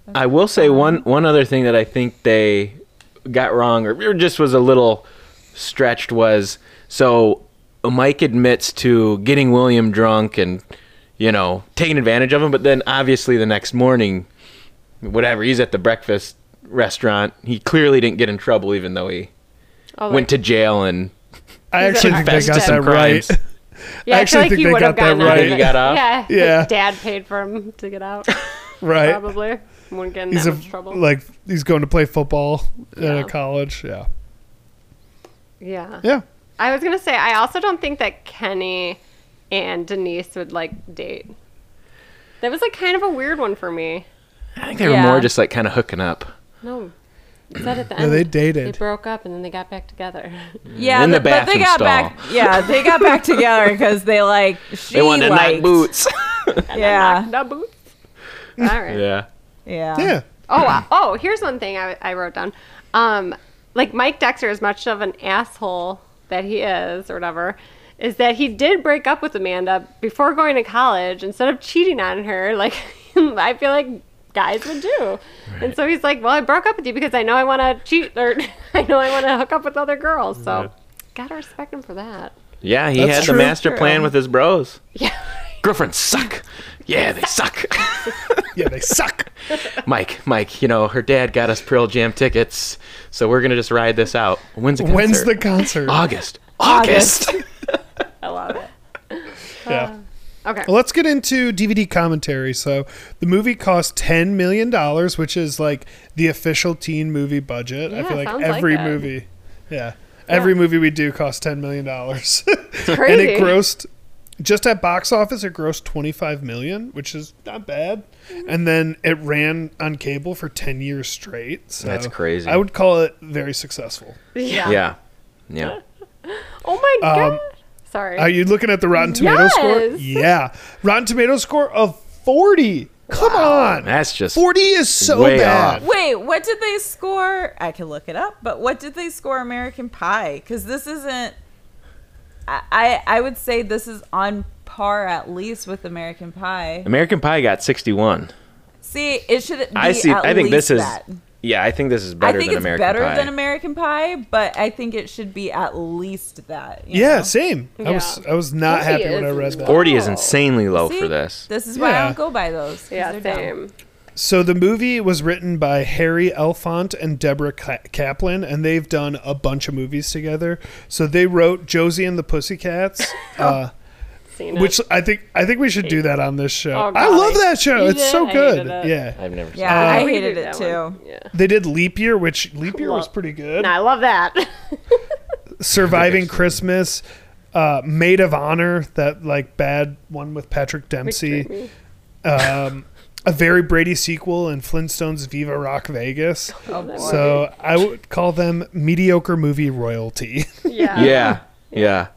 I will say one other thing that I think they got wrong or just was a little stretched was, so Mike admits to getting William drunk and, you know, taking advantage of him, but then obviously the next morning, whatever, he's at the breakfast restaurant. He clearly didn't get in trouble even though he went to jail and I actually think they confessed got to some that right. crimes. Yeah, I feel like he would have gotten You out. think he got off? Yeah, Yeah. his dad paid for him to get out. Right. Probably wouldn't get in He's that much trouble. like he's going to play football at Yeah. a college. Yeah. Yeah. Yeah. I was gonna say I also don't think that Kenny and Denise would like date. That was like kind of a weird one for me. I think they were more just like kind of hooking up. No. It said at the No, end they dated. They broke up and then they got back together. Yeah, In the but they bathroom got stall. back. Yeah, they got back together because they like she They wanted to knock liked. boots. Yeah, The boots. All right. Yeah. yeah, Yeah. Oh, here's one thing I wrote down. Like Mike Dexter, as much of an asshole that he is, or whatever, is that he did break up with Amanda before going to college instead of cheating on her, like I feel like guys would do. And so he's like, well, I broke up with you because I know I want to cheat, or I know I want to hook up with other girls. So gotta respect him for that. Yeah, he That's had true. the master plan with his bros. Yeah. Girlfriends suck. Yeah, they suck. Yeah, they suck. Mike, you know, her dad got us Pearl Jam tickets, so we're going to just ride this out. When's the concert? When's the concert? August. I love it. Yeah. Okay. Well, let's get into DVD commentary. So the movie cost $10 million, which is like the official teen movie budget. I Yeah, feel like sounds like every it. movie, every movie we do costs $10 million. And crazy. it grossed, just at box office, it grossed $25 million, which is not bad. And then it ran on cable for 10 years straight. So That's crazy. I would call it very successful. Yeah. Oh my god. Sorry. Are you looking at the Rotten Tomatoes score? Yes. Yeah. Rotten Tomatoes score of 40. Come on. That's just 40 is so way bad. off. Wait, what did they score? I can look it up, but what did they score American Pie? Because this isn't. I would say this is on par at least with American Pie. American Pie got 61. See, it should be I think least this is that. Yeah, I think this is I better think than it's American better Pie. than American Pie, but I think it should be at least that. you Yeah, know? same. I was not 40 happy when I is read that. 40 is insanely low See? for this. This is why I Yeah. don't go by those. 'cause Yeah, they're dumb. same. So the movie was written by Harry Elfont and Deborah Kaplan, and they've done a bunch of movies together. So they wrote Josie and the Pussycats, Seen it. which I think we should do that on this show. Oh, I God. love that show. You It's did? so I good. hated it. Yeah. I've never seen Yeah, I We hated did it that too. one. Yeah. They did Leap Year, which Leap Year was pretty good. No, I love that. Surviving Christmas, Maid of Honor, that like bad one with Patrick Dempsey. A Very Brady sequel, and Flintstones Viva Rock Vegas. Oh, boy. So I would call them mediocre movie royalty. Yeah. Yeah.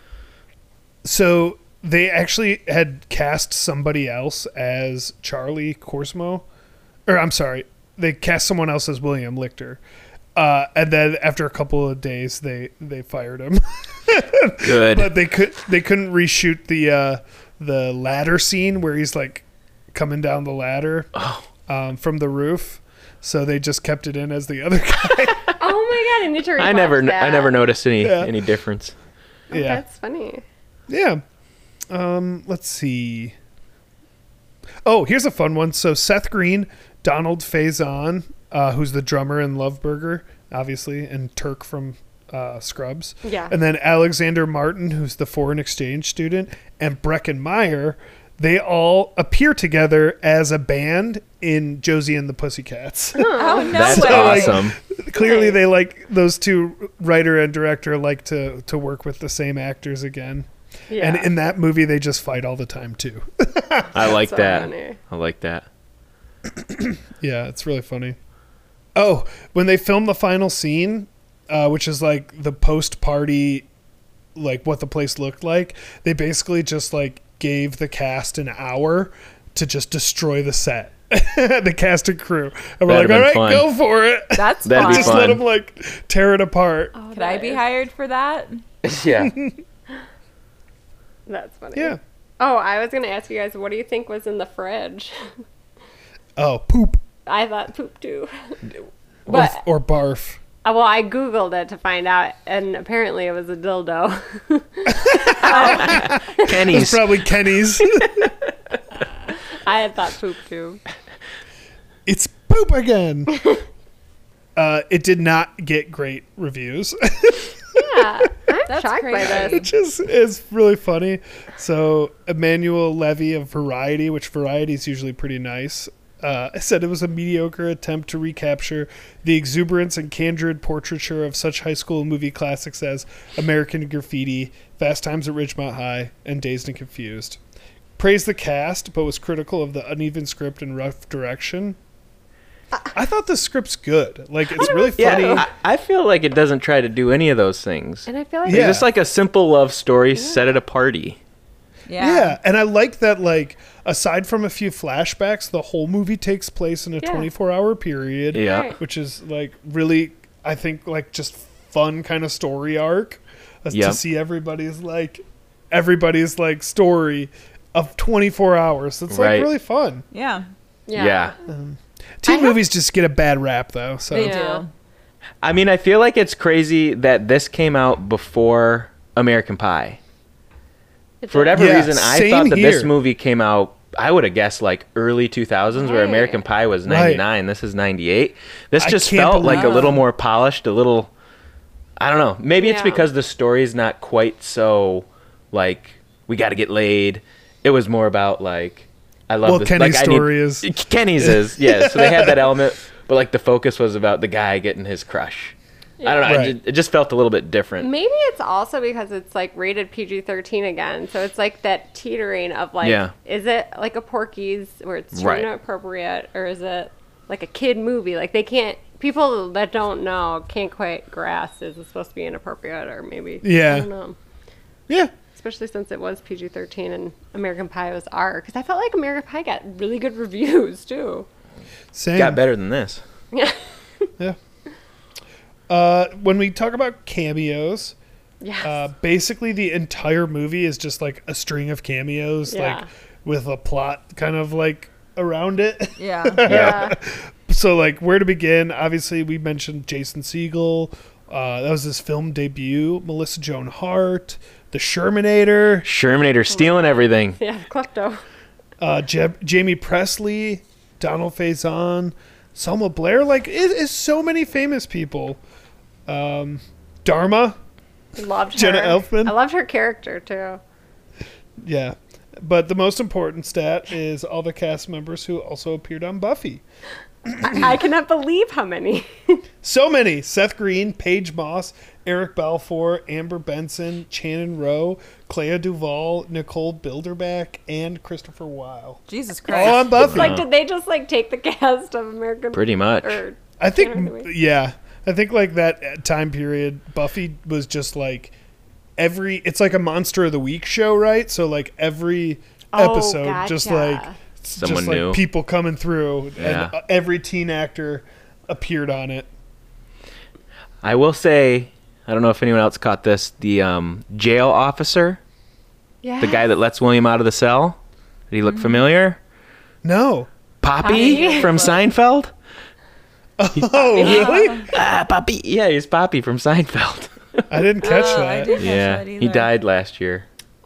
So they actually had cast somebody else as Charlie Corsmo. Or I'm sorry, they cast someone else as William Lichter. And then after a couple of days they fired him. Good. But they couldn't reshoot the ladder scene where he's like coming down the ladder from the roof. So they just kept it in as the other guy. Oh my god, I need to rewatch I never that. noticed any difference. Oh, Yeah. That's funny. Yeah. Let's see. Oh, here's a fun one. So Seth Green, Donald Faison, who's the drummer in Love Burger, obviously, and Turk from Scrubs. Yeah. And then Alexander Martin, who's the foreign exchange student, and Breckin Meyer, they all appear together as a band in Josie and the Pussycats. Oh, no That's way. awesome. Clearly they like, those two, writer and director, like to work with the same actors again. Yeah. And in that movie, they just fight all the time too. I like So that. funny. I like that. Yeah, it's really funny. Oh, when they filmed the final scene, which is like the post-party, like what the place looked like, they basically just like gave the cast an hour to just destroy the set. The cast and crew. And we're That'd like, have all right, been go fun. for it. That's That'd fun. be Just fun. let them like tear it apart. Oh, Could I be that hired for that? Yeah. That's funny. Yeah. Oh, I was going to ask you guys, what do you think was in the fridge? Oh, poop. I thought poop too. But or barf. well, I googled it to find out, and apparently it was a dildo. It's Kenny's. probably Kenny's. I had thought poop too. It's poop again. It did not get great reviews, Yeah, I'm That's shocked by crazy. this. which is really funny. So Emmanuel Levy of Variety, which Variety is usually pretty nice, said it was a mediocre attempt to recapture the exuberance and candid portraiture of such high school movie classics as American Graffiti, Fast Times at Ridgemont High, and Dazed and Confused. Praised the cast, but was critical of the uneven script and rough direction. I thought the script's good. Like, it's really funny. Yeah, I feel like it doesn't try to do any of those things. And I feel like Yeah. It's just like a simple love story set at a party. Yeah, and I like that, like, aside from a few flashbacks, the whole movie takes place in a Yeah. 24-hour period. Yeah. Right. Which is, like, really, I think, like, just fun kind of story arc. Yep. To see everybody's, like, story of 24 hours. It's, like, Right. really fun. Yeah, Yeah. Teen movies just get a bad rap, though. So they Yeah. do. I mean, I feel like it's crazy that this came out before American Pie. For whatever Yeah, reason, I same thought that this here. movie came out, I would have guessed like early 2000s, where Right. American Pie was 99. This is 98. This I just can't felt like a believe- little more polished, a little, I don't know. Maybe it's Yeah. because the story's not quite so, like, we got to get laid. It was more about, like, I love Well, this. Kenny's like, story is- Kenny's is, yeah. So they had that element, but, like, the focus was about the guy getting his crush. I don't know. Right. It just felt a little bit different. maybe it's also because it's like rated PG-13 again, so it's like that teetering of like, Yeah. is it like a Porky's where it's too Right. inappropriate, or is it like a kid movie? Like they can't. People that don't know can't quite grasp is it supposed to be inappropriate or maybe. Yeah. I don't know. yeah. Especially since it was PG-13 and American Pie was R. Because I felt like American Pie got really good reviews too. Same. Got better than this. Yeah. Yeah. When we talk about cameos, Yes. basically the entire movie is just like a string of cameos, Yeah. like with a plot kind of like around it. Yeah. Yeah. So like where to begin? Obviously, we mentioned Jason Segel. That was his film debut. Melissa Joan Hart, The Shermanator, Shermanator stealing everything. Yeah. Klepto. Jamie Presley, Donald Faison, Selma Blair. Like it is so many famous people. Dharma. Loved her. Jenna Elfman? I loved her character too. Yeah. But the most important stat is all the cast members who also appeared on Buffy. I cannot believe how many. So many. Seth Green, Paige Moss, Eric Balfour, Amber Benson, Shannon Rowe, Clea Duvall, Nicole Bilderback, and Christopher Weil. Jesus All Christ. on Buffy. Like, did they just like take the cast of American? Pretty much. Or I think, Anyway. yeah. I think like that time period, Buffy was just like it's like a Monster of the Week show, right? So like every Oh, episode, just like gotcha. Someone just like new. people coming through, Yeah. and every teen actor appeared on it. I will say, I don't know if anyone else caught this. The jail officer, yeah. the guy that lets William out of the cell, did he look familiar? No. Poppy Poppy? from Seinfeld? Oh, really? Poppy. Yeah, he's Poppy from Seinfeld. I didn't catch Oh, I that. didn't catch Yeah, that he either. died last year.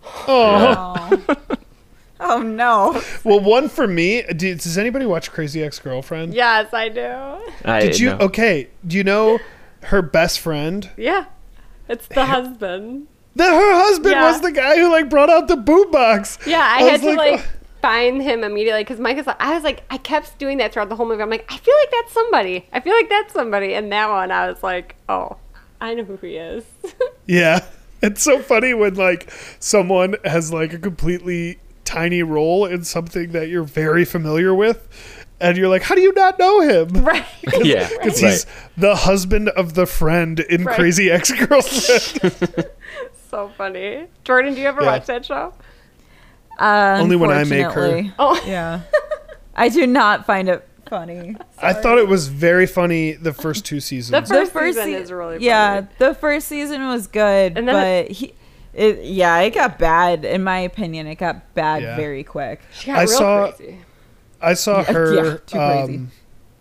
Oh, Oh. Oh no. well, one for me. Does anybody watch Crazy Ex-Girlfriend? Yes, I do. Did you? know. Okay. Do you know her best friend? Yeah, it's the husband. That her husband Yeah. was the guy who like brought out the boombox. Yeah, I had was to like find him immediately because Mike is like, I kept doing that throughout the whole movie. I'm like, I feel like that's somebody. I feel like that's somebody. And that one, I was like, oh, I know who he is. Yeah. It's so funny when like someone has like a completely tiny role in something that you're very familiar with, and you're like, how do you not know him? Right. Yeah, Because he's the husband of the friend in Right. Crazy Ex-Girlfriend. So funny. Jordan, do you ever Yeah. watch that show? Only when I make her. Unfortunately. Oh, Yeah. I do not find it funny. I thought it was very funny the first two seasons. The first season se- is really funny. Yeah, the first season was good, And then but it got bad. In my opinion, it got bad Yeah. very quick. She got I real saw- crazy. I saw Yeah, her yeah, too crazy.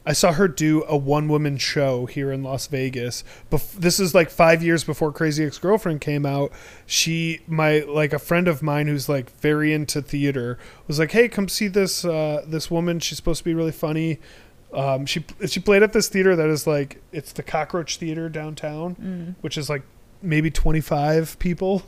I saw her do a one-woman show here in Las Vegas. This is like 5 years before Crazy Ex-Girlfriend came out. A friend of mine who's like very into theater was like, "Hey, come see this woman. She's supposed to be really funny." She played at this theater that is like, it's the Cockroach Theater downtown, which is like maybe 25 people.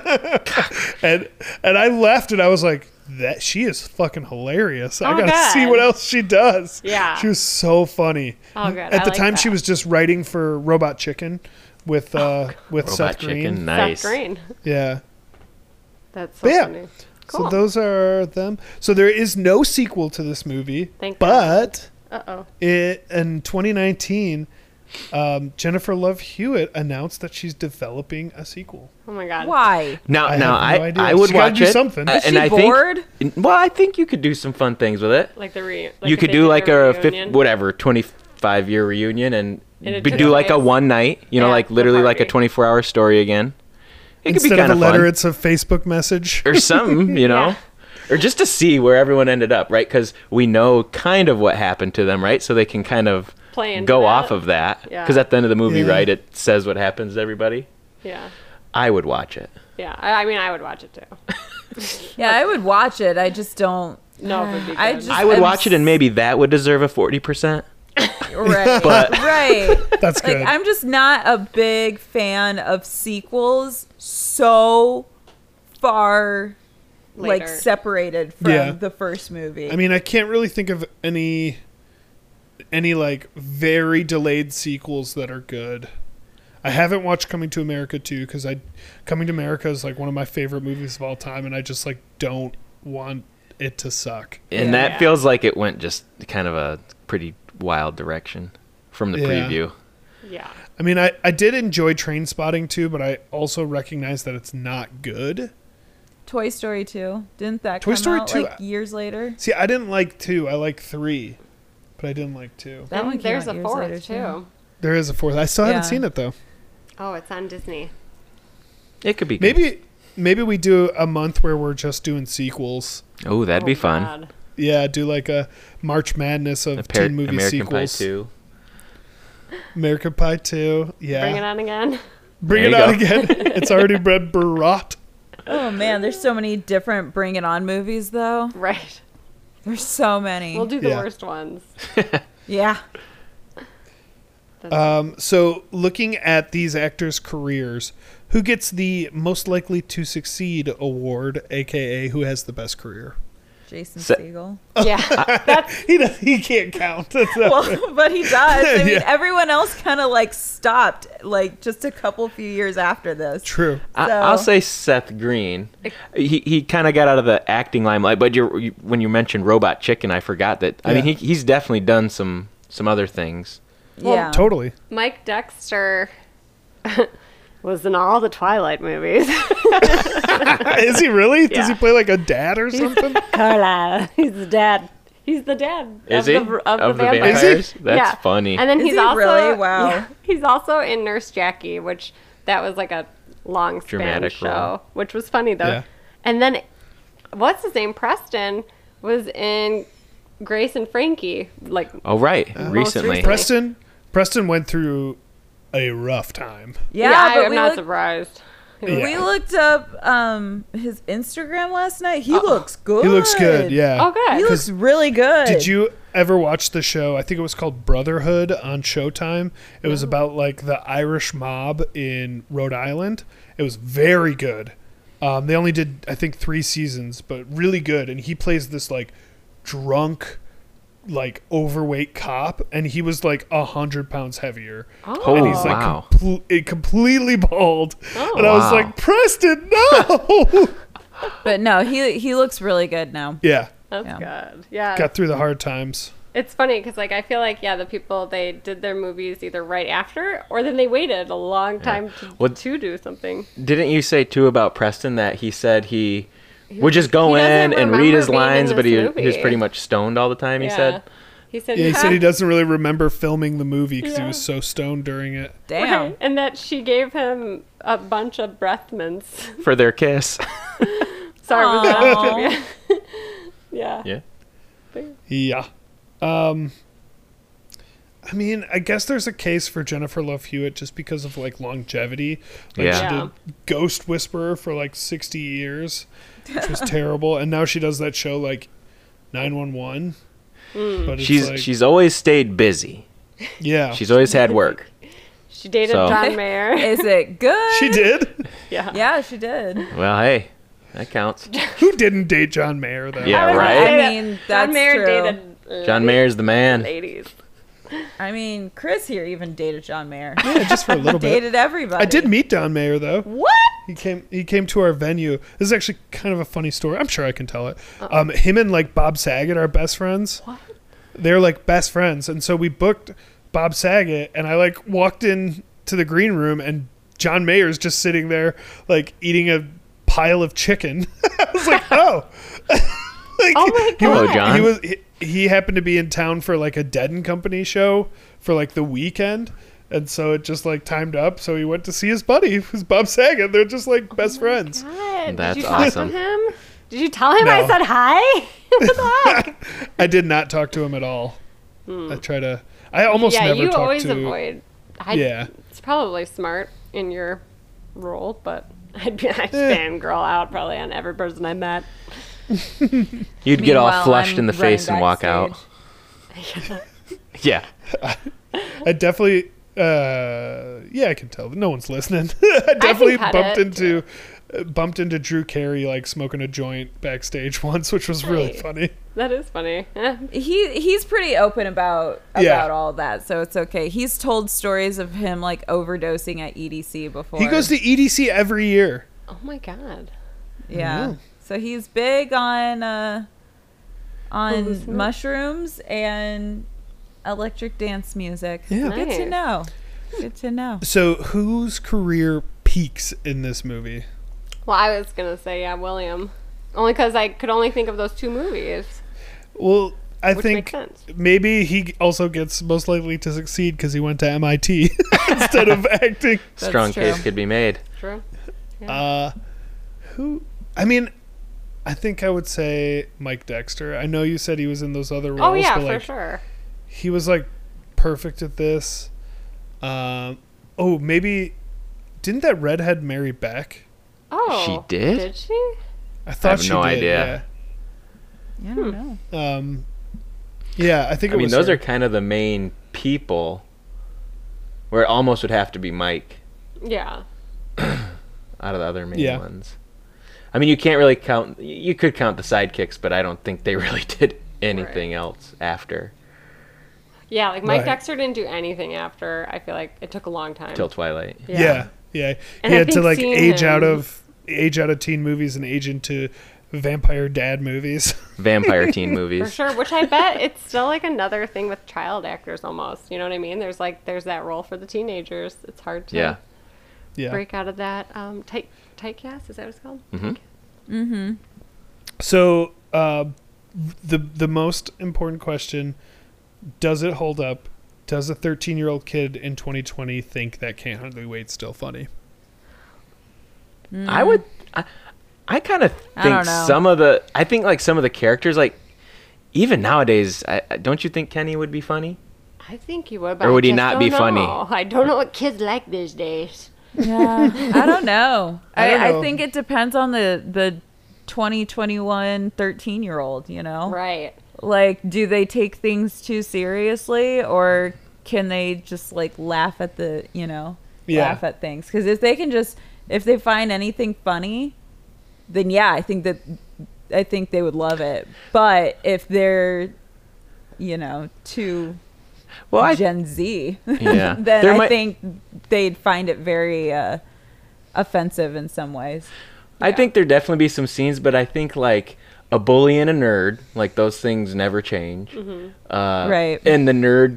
and I left and I was like, that she is fucking hilarious. I gotta see what else she does. Yeah, she was so funny. Oh, good. At the time, she was just writing for Robot Chicken with Seth Green. Nice. Seth Green. Yeah, That's so funny. Cool. So those are them. So there is no sequel to this movie. Thank but God. In 2019, Jennifer Love Hewitt announced that she's developing a sequel. Oh my God! Why? Now, I have no idea. I would She gotta watch do it. something. Is she bored? I think you could do some fun things with it. Like the you could do like a 25-year reunion and do like a one night. Like literally like a 24-hour story again. It Instead could be kind of of a letter, fun. it's a Facebook message Or something, or just to see where everyone ended up, right? Because we know kind of what happened to them, right? So they can kind of Play into go that. off of that. Yeah. Because at the end of the movie, Yeah. right, it says what happens to everybody. Yeah. I would watch it. Yeah. I mean, I would watch it too. Yeah, I would watch it. I just don't. No, it would be good. I would watch it, and maybe that would deserve a 40%. Right. But- right. That's good. Like, I'm just not a big fan of sequels so far Later. separated from Yeah. the first movie. I mean, I can't really think of any like very delayed sequels that are good. I haven't watched Coming to America 2 because Coming to America is like one of my favorite movies of all time, and I just like don't want it to suck. And that feels like it went just kind of a pretty wild direction from the Yeah. preview. Yeah. I mean, I did enjoy Train Spotting 2, but I also recognize that it's not good. Toy Story 2. Didn't that Toy come Story out 2, like years later? See, I didn't like 2. I like 3, but I didn't like 2. That one And came there's out a years fourth later, too. There is a 4th. I still haven't Yeah. seen it though. Oh, it's on Disney. It could be good. Maybe we do a month where we're just doing sequels. Oh, that'd be fun. God. Yeah, do like a March Madness of teen movie American Pie sequels. 2. American Pie 2. Yeah. Bring it on again. Bring There it you on go. again. It's already been brought. Oh man, there's so many different Bring It On movies though. Right. There's so many. We'll do the Yeah. worst ones. Yeah. So looking at these actors' careers, who gets the most likely to succeed award, aka who has the best career? Jason So- Segel. Yeah. He can't count. That's not Well, but he does. I mean, Yeah. everyone else kind of like stopped like just a couple few years after this. true. I'll say Seth Green. He kind of got out of the acting limelight, but when you mentioned Robot Chicken, I forgot that. I mean, Yeah. he's definitely done some other things. Yeah. Totally. Mike Dexter was in all the Twilight movies. Is he really? Does he Yeah. play like a dad or something? Carla. He's the dad. He's the dad. Is of he? The, Of the vampires. vampires? That's Yeah. funny. And then Is he's he also really? Wow. yeah, he's also in Nurse Jackie, which that was like a long span Dramatic show, role. which was funny though. Yeah. And then what's his name? Preston was in Grace and Frankie. Like Oh, right. Recently. recently. Preston went through a rough time. Yeah, but I'm we not looked, surprised. Yeah. we looked up his Instagram last night. He looks good. He looks good. Yeah. Oh, good. He looks really good. Did you ever watch the show? I think it was called Brotherhood on Showtime. It was about like the Irish mob in Rhode Island. It was very good. They only did, I think, 3 seasons, but really good. And he plays this like drunk, like overweight cop, and he was like 100 pounds heavier. Oh, And he's like wow. completely bald. And I was Wow. like, Preston, no! But no, he looks really good now. Yeah. That's Yeah. good. Yeah. Got through the hard times. It's funny because, like, I feel like, the people, they did their movies either right after or then they waited a long time to do something. Didn't you say, too, about Preston that he said he would just go he doesn't in and read his remember being in lines, but this he was movie. pretty much stoned all the time, he said? He said, Yeah, he said he doesn't really remember filming the movie because he Yeah. was so stoned during it. Damn. Right. And that she gave him a bunch of breath mints. For their kiss. Sorry, was that Aw. trivia? Yeah. Yeah. Yeah. I mean, I guess there's a case for Jennifer Love Hewitt just because of like longevity. Like Yeah. she Yeah. did Ghost Whisperer for like 60 years, which was terrible, and now she does that show like 911. But it's She's always stayed busy. yeah, She's always had work. She dated So- John Mayer. Is it good? she did. Yeah. Yeah, she did. Well, hey, that counts. Who didn't date John Mayer though? Yeah, I right? mean, that's John Mayer true. dated John Mayer's the man. ladies. I mean, Chris here even dated John Mayer. Yeah, just for a little bit. Dated everybody. I did meet John Mayer though. What? He came to our venue. This is actually kind of a funny story. I'm sure I can tell it. Him and like Bob Saget are best friends. What? They're like best friends, and so we booked Bob Saget, and I like walked in to the green room, and John Mayer's just sitting there like eating a pile of chicken. I was like, oh. Like, Oh my Hello, God. John. he happened to be in town for like a Dead and Company show for like the weekend, and so it just like timed up. So he went to see his buddy, who's Bob Saget. They're just like best friends. God. That's Did you talk awesome. to him? Did you tell him No. I said hi? What the heck? I did not talk to him at all. I almost Yeah, never you talk always to. avoid. Yeah. It's probably smart in your role, but I'd fangirl out probably on every person I met. You'd get all Meanwhile, flushed I'm in the running face and walk out. backstage. Yeah. I definitely. Yeah, I can tell. No one's listening. I definitely cut bumped into Drew Carey like smoking a joint backstage once, which was really Nice. funny. That is funny. He's pretty open about Yeah. all that, so it's okay. He's told stories of him like overdosing at EDC before. He goes to EDC every year. Oh my God. yeah. So he's big on Hallucinate. mushrooms and electric dance music. Yeah. Good to Nice. know. Good to know. So whose career peaks in this movie? Well, I was going to say, yeah, William. Only because I could only think of those two movies. Well, I Which think makes sense. maybe he also gets most likely to succeed because he went to MIT instead of acting. Strong true. case could be made. True. Who? I mean, I think I would say Mike Dexter. I know you said he was in those other roles. Oh, yeah, but for like, sure. he was like perfect at this. Maybe didn't that redhead marry Beck? Oh. She did? Did she? I thought have she no did. idea. I don't know. Yeah. Yeah, I think I it mean, was those her. are kind of the main people where it almost would have to be Mike Yeah. out of the other main Yeah. ones. I mean, you can't really count. You could count the sidekicks, but I don't think they really did anything else after Yeah, like Mike Right. Dexter didn't do anything after. I feel like it took a long time. till Twilight. Yeah. And He I had to think like seeing age out him- of teen movies and age into vampire dad movies. Vampire teen For movies. sure, which I bet it's still like another thing with child actors almost. You know what I mean? There's that role for the teenagers. It's hard to Yeah. Yeah. break out of that typecast. Is that what it's called? Mhm. So the most important question: does it hold up? Does a 13-year-old kid in 2020 think that Can't Hardly Wait's still funny? I would. I kind of I don't think know. I think like some of the characters, like even nowadays, don't you think Kenny would be funny? I think he would, but Or would I he just not don't be know. funny? I don't know what kids like these days. Yeah, I don't know. I don't know. I think it depends on the 2021 13-year-old, you know? Right. Like, do they take things too seriously, or can they just like laugh at the, laugh at things? Because if they find anything funny, then yeah, I think they would love it. But if they're, too Gen Z, Yeah. then There I might- think they'd find it very offensive in some ways. I think there'd definitely be some scenes, but I think like a bully and a nerd, like those things never change. Right. And the nerd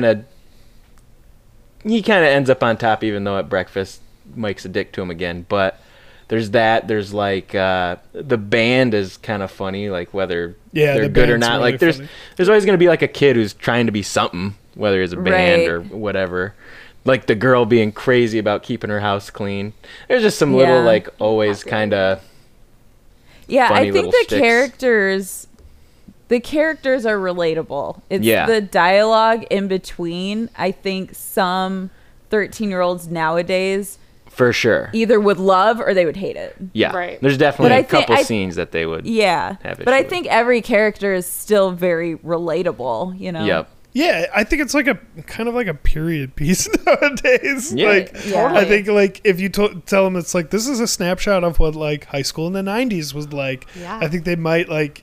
he kind of ends up on top, even though at breakfast Mike's a dick to him again. But there's that. There's like the band is kind of funny, like whether they're the good or band's not. really Like there's funny. always gonna be like a kid who's trying to be something, whether it's a band Right. or whatever. Like the girl being crazy about keeping her house clean. There's just some little Yeah. like always kind of Yeah, funny I think little the sticks. characters the characters are relatable. It's Yeah. the dialogue in between. I think some 13-year-olds nowadays For sure. either would love or they would hate it. Yeah. Right. There's definitely But I a think- couple I- scenes that they would. Yeah. Have But I issue with. think every character is still very relatable, you know? Yep. Yeah, I think it's like a kind of like a period piece nowadays. Yeah. Like, Yeah. I think like if you tell them it's like this is a snapshot of what like high school in the '90s was like, Yeah. I think they might like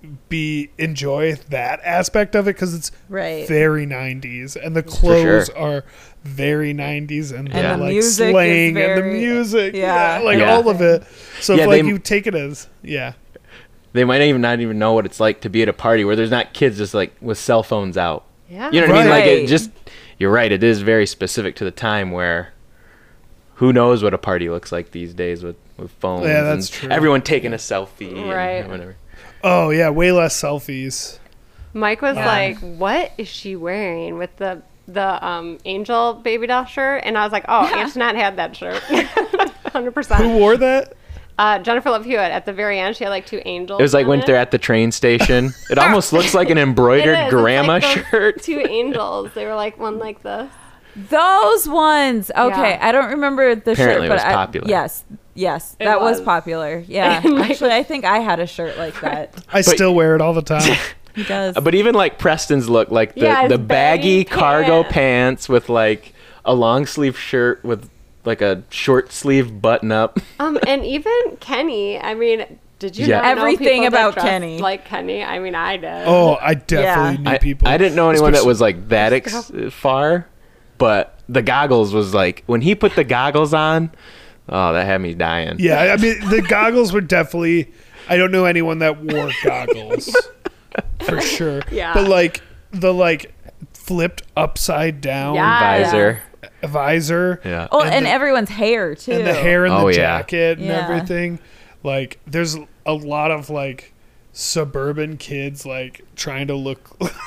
enjoy that aspect of it because it's Right. very '90s and the clothes are very '90s and the Yeah. the like music is slang and the very- music, yeah. like Yeah. all of it. So Yeah, if like they- you take it as They might not even know what it's like to be at a party where there's not kids just like with cell phones out. Yeah. You know what I mean? Like Right. it just. You're right. It is very specific to the time where. Who knows what a party looks like these days with phones? Yeah, that's and true. Everyone taking a selfie. Right. And whatever. oh yeah, way less selfies. Mike was Yeah. like, "What is she wearing with the angel baby doll shirt?" And I was like, "Oh, Antoinette had that shirt, 100%." Who wore that? Jennifer Love Hewitt. At the very end, she had like two angels. It was like on when it. they're at the train station. It almost looks like an It embroidered is. It's grandma like those shirt. Two angels. They were like one like this. Those ones. Okay. Yeah. I don't remember the Apparently shirt, it but was popular. Yes, It that was was. popular. Yeah. Actually, I think I had a shirt like that. I still wear it all the time. He does. But even like Preston's look, like the, Yeah, the his baggy baggy cargo pants. pants with like a long sleeve shirt with like a short sleeve button up. And even Kenny. I mean, did you Yeah. not know Everything people that about dressed Kenny. like Kenny? I mean, I did. Oh, I definitely knew I, people. I didn't know anyone that especially- was like that far, but the goggles was like when he put the goggles on. Oh, that had me dying. Yeah, I mean the goggles were definitely. I don't know anyone that wore goggles for sure. Yeah. but like the flipped upside down Yeah. Visor. visor. Yeah. Oh, and and the- everyone's hair too. and the hair and Oh, the yeah. jacket and Yeah. everything. Like, there's a lot of like suburban kids like trying to look.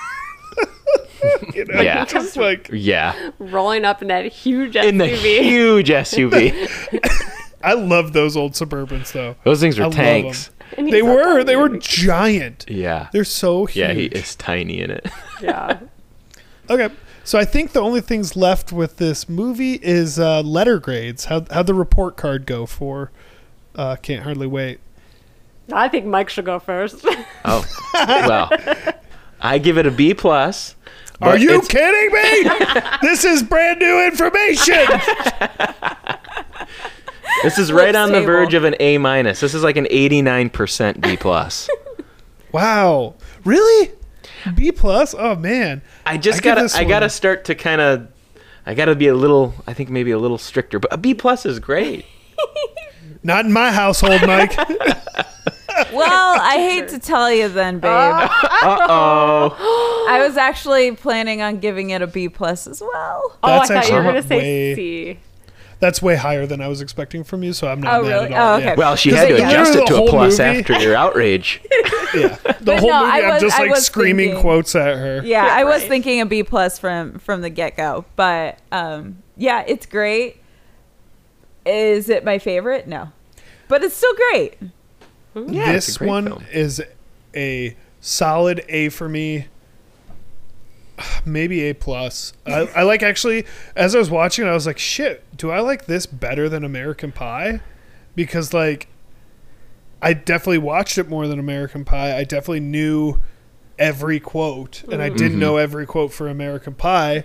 Yeah. just like Yeah. Rolling up in that huge SUV. In the huge SUV. I love those old Suburbans though. Those things I are love tanks. And he's They so were tiny. giant. Yeah. They're so huge. Yeah, he is tiny in it. Yeah. Okay, so I think the only things left with this movie is letter grades. How'd the report card go for Can't Hardly Wait? I think Mike should go first. Oh. Well, I give it a B plus. Are but you it's- kidding me? This is brand new information. This is right on the table. verge of an A minus. This is like an 89% B plus. Wow, really? B plus? Oh man, I just give this gotta one- start to kind of, I gotta be a little, I think maybe a little stricter, but a B plus is great. Not in my household, Mike. Well, I hate to tell you then, babe. Uh-oh. I was actually planning on giving it a B plus as well. Oh, That's I thought you were actually going to say way- C. That's way higher than I was expecting from you, so I'm not Oh, mad really? at all. Oh, okay. Well, she 'Cause had to yeah, adjust literally it to the a whole plus movie- after your outrage. Yeah, the whole no, movie, I I'm was- just I like was screaming thinking- quotes at her. Yeah, Yeah, I was right. thinking a B plus from the get go, but yeah, it's great. Is it my favorite? No, but it's still great. Yeah, it's a This great one film. is a solid A for me. Maybe A plus. I like actually, as I was watching it, I was like, shit, do I like this better than American Pie? Because like, I definitely watched it more than American Pie. I definitely knew every quote, and I didn't know every quote for American Pie.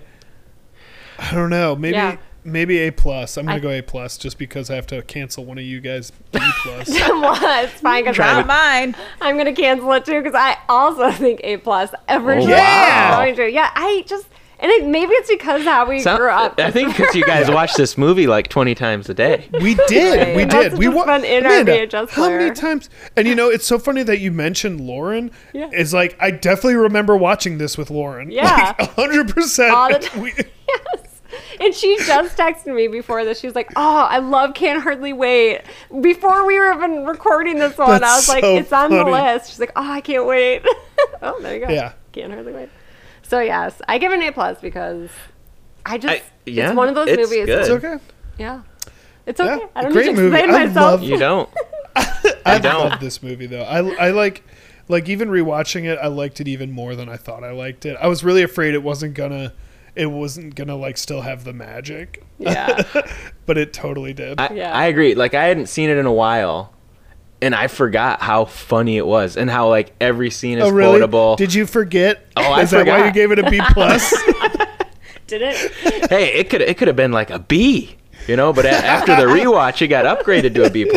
I don't know. Maybe Yeah. maybe A plus. I'm gonna I- go A plus just because I have to cancel one of you guys B plus. Well, it's fine because Not mine. I'm going to cancel it too because I also think A plus ever. Oh, should. wow. I'm going to. Yeah, I just, and maybe it's because how we grew up. I think because you guys watch this movie like 20 times a day. We did. Right. We It did. must We have just been in our Amanda, VHS how many player. times? And you know, it's so funny that you mentioned Lauren. Yeah. It's like I definitely remember watching this with Lauren. Yeah. like 100%. All the time. Yes. And she just texted me before this. She was like, "Oh, I love Can't Hardly Wait." Before we were even recording this one, I That's was like, so "It's on the funny. list." She's like, "Oh, I can't wait." Oh, there you go. Yeah. Can't Hardly Wait. So yes, I give it an A plus because I just yeah, it's one of those it's movies. good. It's okay. Yeah, it's okay. Yeah, I don't great need to movie. explain I myself. love- You don't. I don't. love this movie though. I like Like even rewatching it, I liked it even more than I thought I liked it. I was really afraid it wasn't gonna like still have the magic. Yeah. But it totally did. I agree. Like I hadn't seen it in a while, and I forgot how funny it was and how like every scene is quotable. Did you forget? Oh, I Is that forgot. why you gave it a B+? Did it? Hey, it could have been like a B, you know. But after the rewatch, it got upgraded to a B+.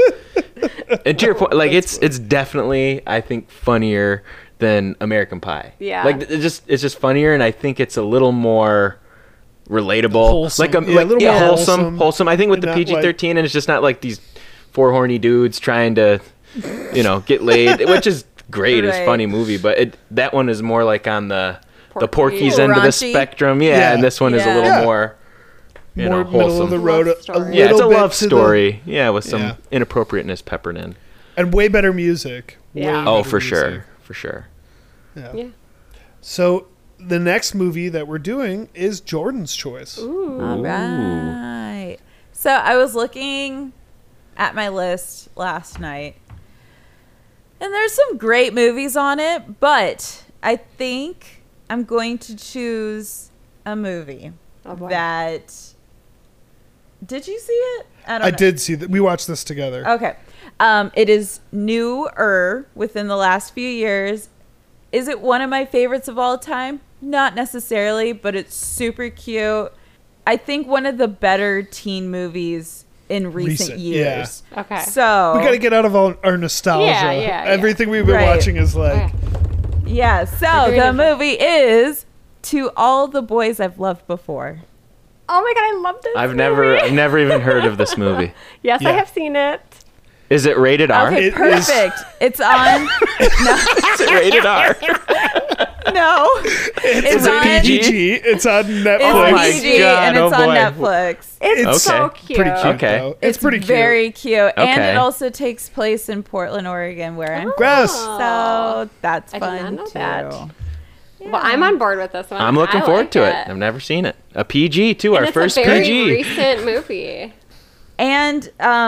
And to your point, like it's definitely, I think, funnier than American Pie. Yeah. Like it's just funnier, and I think it's a little more relatable, Wholesome. like Yeah, a little more wholesome. wholesome. I think with the Not PG-13, and it's just not like these 4 horny dudes trying to, get laid, which is great. It's a Right. funny movie, but that one is more like on the Porky's Little end of the raunchy. spectrum. Yeah, Yeah. and this one is a Yeah. little Yeah. more, More wholesome. middle of the road. Love A story. little Yeah, it's a bit love to the- story. Yeah, with some Yeah. inappropriateness peppered in. and way better music. Yeah. Way Oh, better for music. sure, for sure. Yeah. So the next movie that we're doing is Jordan's Choice. All right. So I was looking at my list last night, and there's some great movies on it, but I think I'm going to choose a movie Oh, boy. that. Did you see it? don't I know. did see that. We watched this together. Okay. It is newer within the last few years. Is it one of my favorites of all time? Not necessarily, but it's super cute. I think one of the better teen movies in recent years. yeah. Okay. So We got to get out of our nostalgia. Yeah. Everything we've been Right. watching is like, yeah. So Agreed. the movie is To All the Boys I've Loved Before. Oh my god, I love this. I've movie. never even heard of this movie. Yes, I Yeah. have seen it. Is it rated R? Okay, It is- perfect. It's on. Is it rated R? No, it's on PG. It's on Netflix. It's Oh my PG God, and it's oh on boy. Netflix. It's so Okay. cute. Pretty cute, Okay. though. It's pretty cute. Very cute. And Okay. it also takes place in Portland, Oregon, where I'm from. Gross. So that's I did fun not know too. that. Well, I'm on board with this one. I'm looking I forward like to it. I've never seen it. A PG too. And Our it's first a very PG. recent movie. And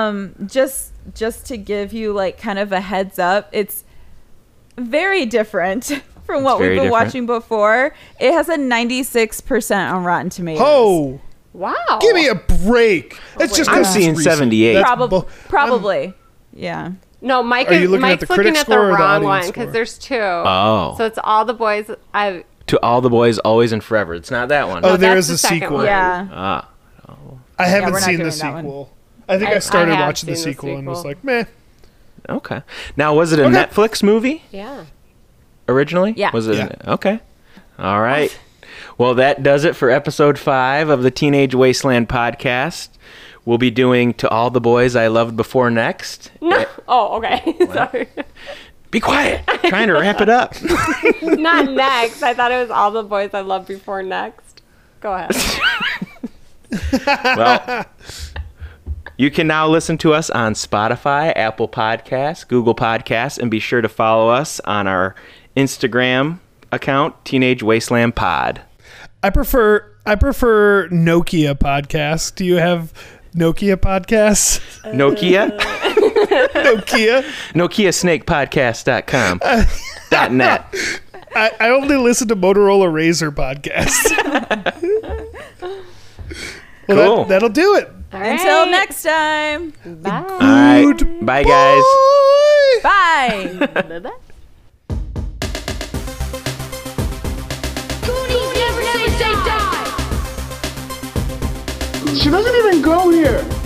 just to give you like kind of a heads up, it's very different from what It's we've very been different. watching before. It has a 96% on Rotten Tomatoes. Oh, Wow. give me a break. It's just I'm 'cause it's seeing recent. 78. That's Probably. Yeah. No, Mike Are you is looking at Mike's the looking critic at the score or the wrong audience one score? because there's two. Oh. So it's All the Boys I've. To All the Boys, Always and Forever. It's not that one. Oh, there that's is the a second sequel. one. Yeah. Ah. I haven't we're not seen the doing that one. sequel. I think I I started have watching the seen the sequel and was sequel. like, meh. Okay. Now, was it a Okay. Netflix movie Yeah. originally? Yeah. Was it? Yeah. Okay. All right. Well, that does it for episode 5 of the Teenage Wasteland podcast. We'll be doing To All the Boys I Loved Before next. No. Oh, okay. Sorry. Be quiet. Trying to wrap it up. Not next. I thought it was All the Boys I Loved Before next. Go ahead. Well, you can now listen to us on Spotify, Apple Podcasts, Google Podcasts, and be sure to follow us on our Instagram account, Teenage Wasteland Pod. I prefer Nokia podcasts. Do you have Nokia podcasts? Nokia? Nokia. NokiaSnakePodcast.com. .net. I only listen to Motorola Razr podcasts. Well, Cool. that'll do it. All Until right. next time. Bye. All right. Bye, guys. Bye. Bye-bye. She doesn't even go here.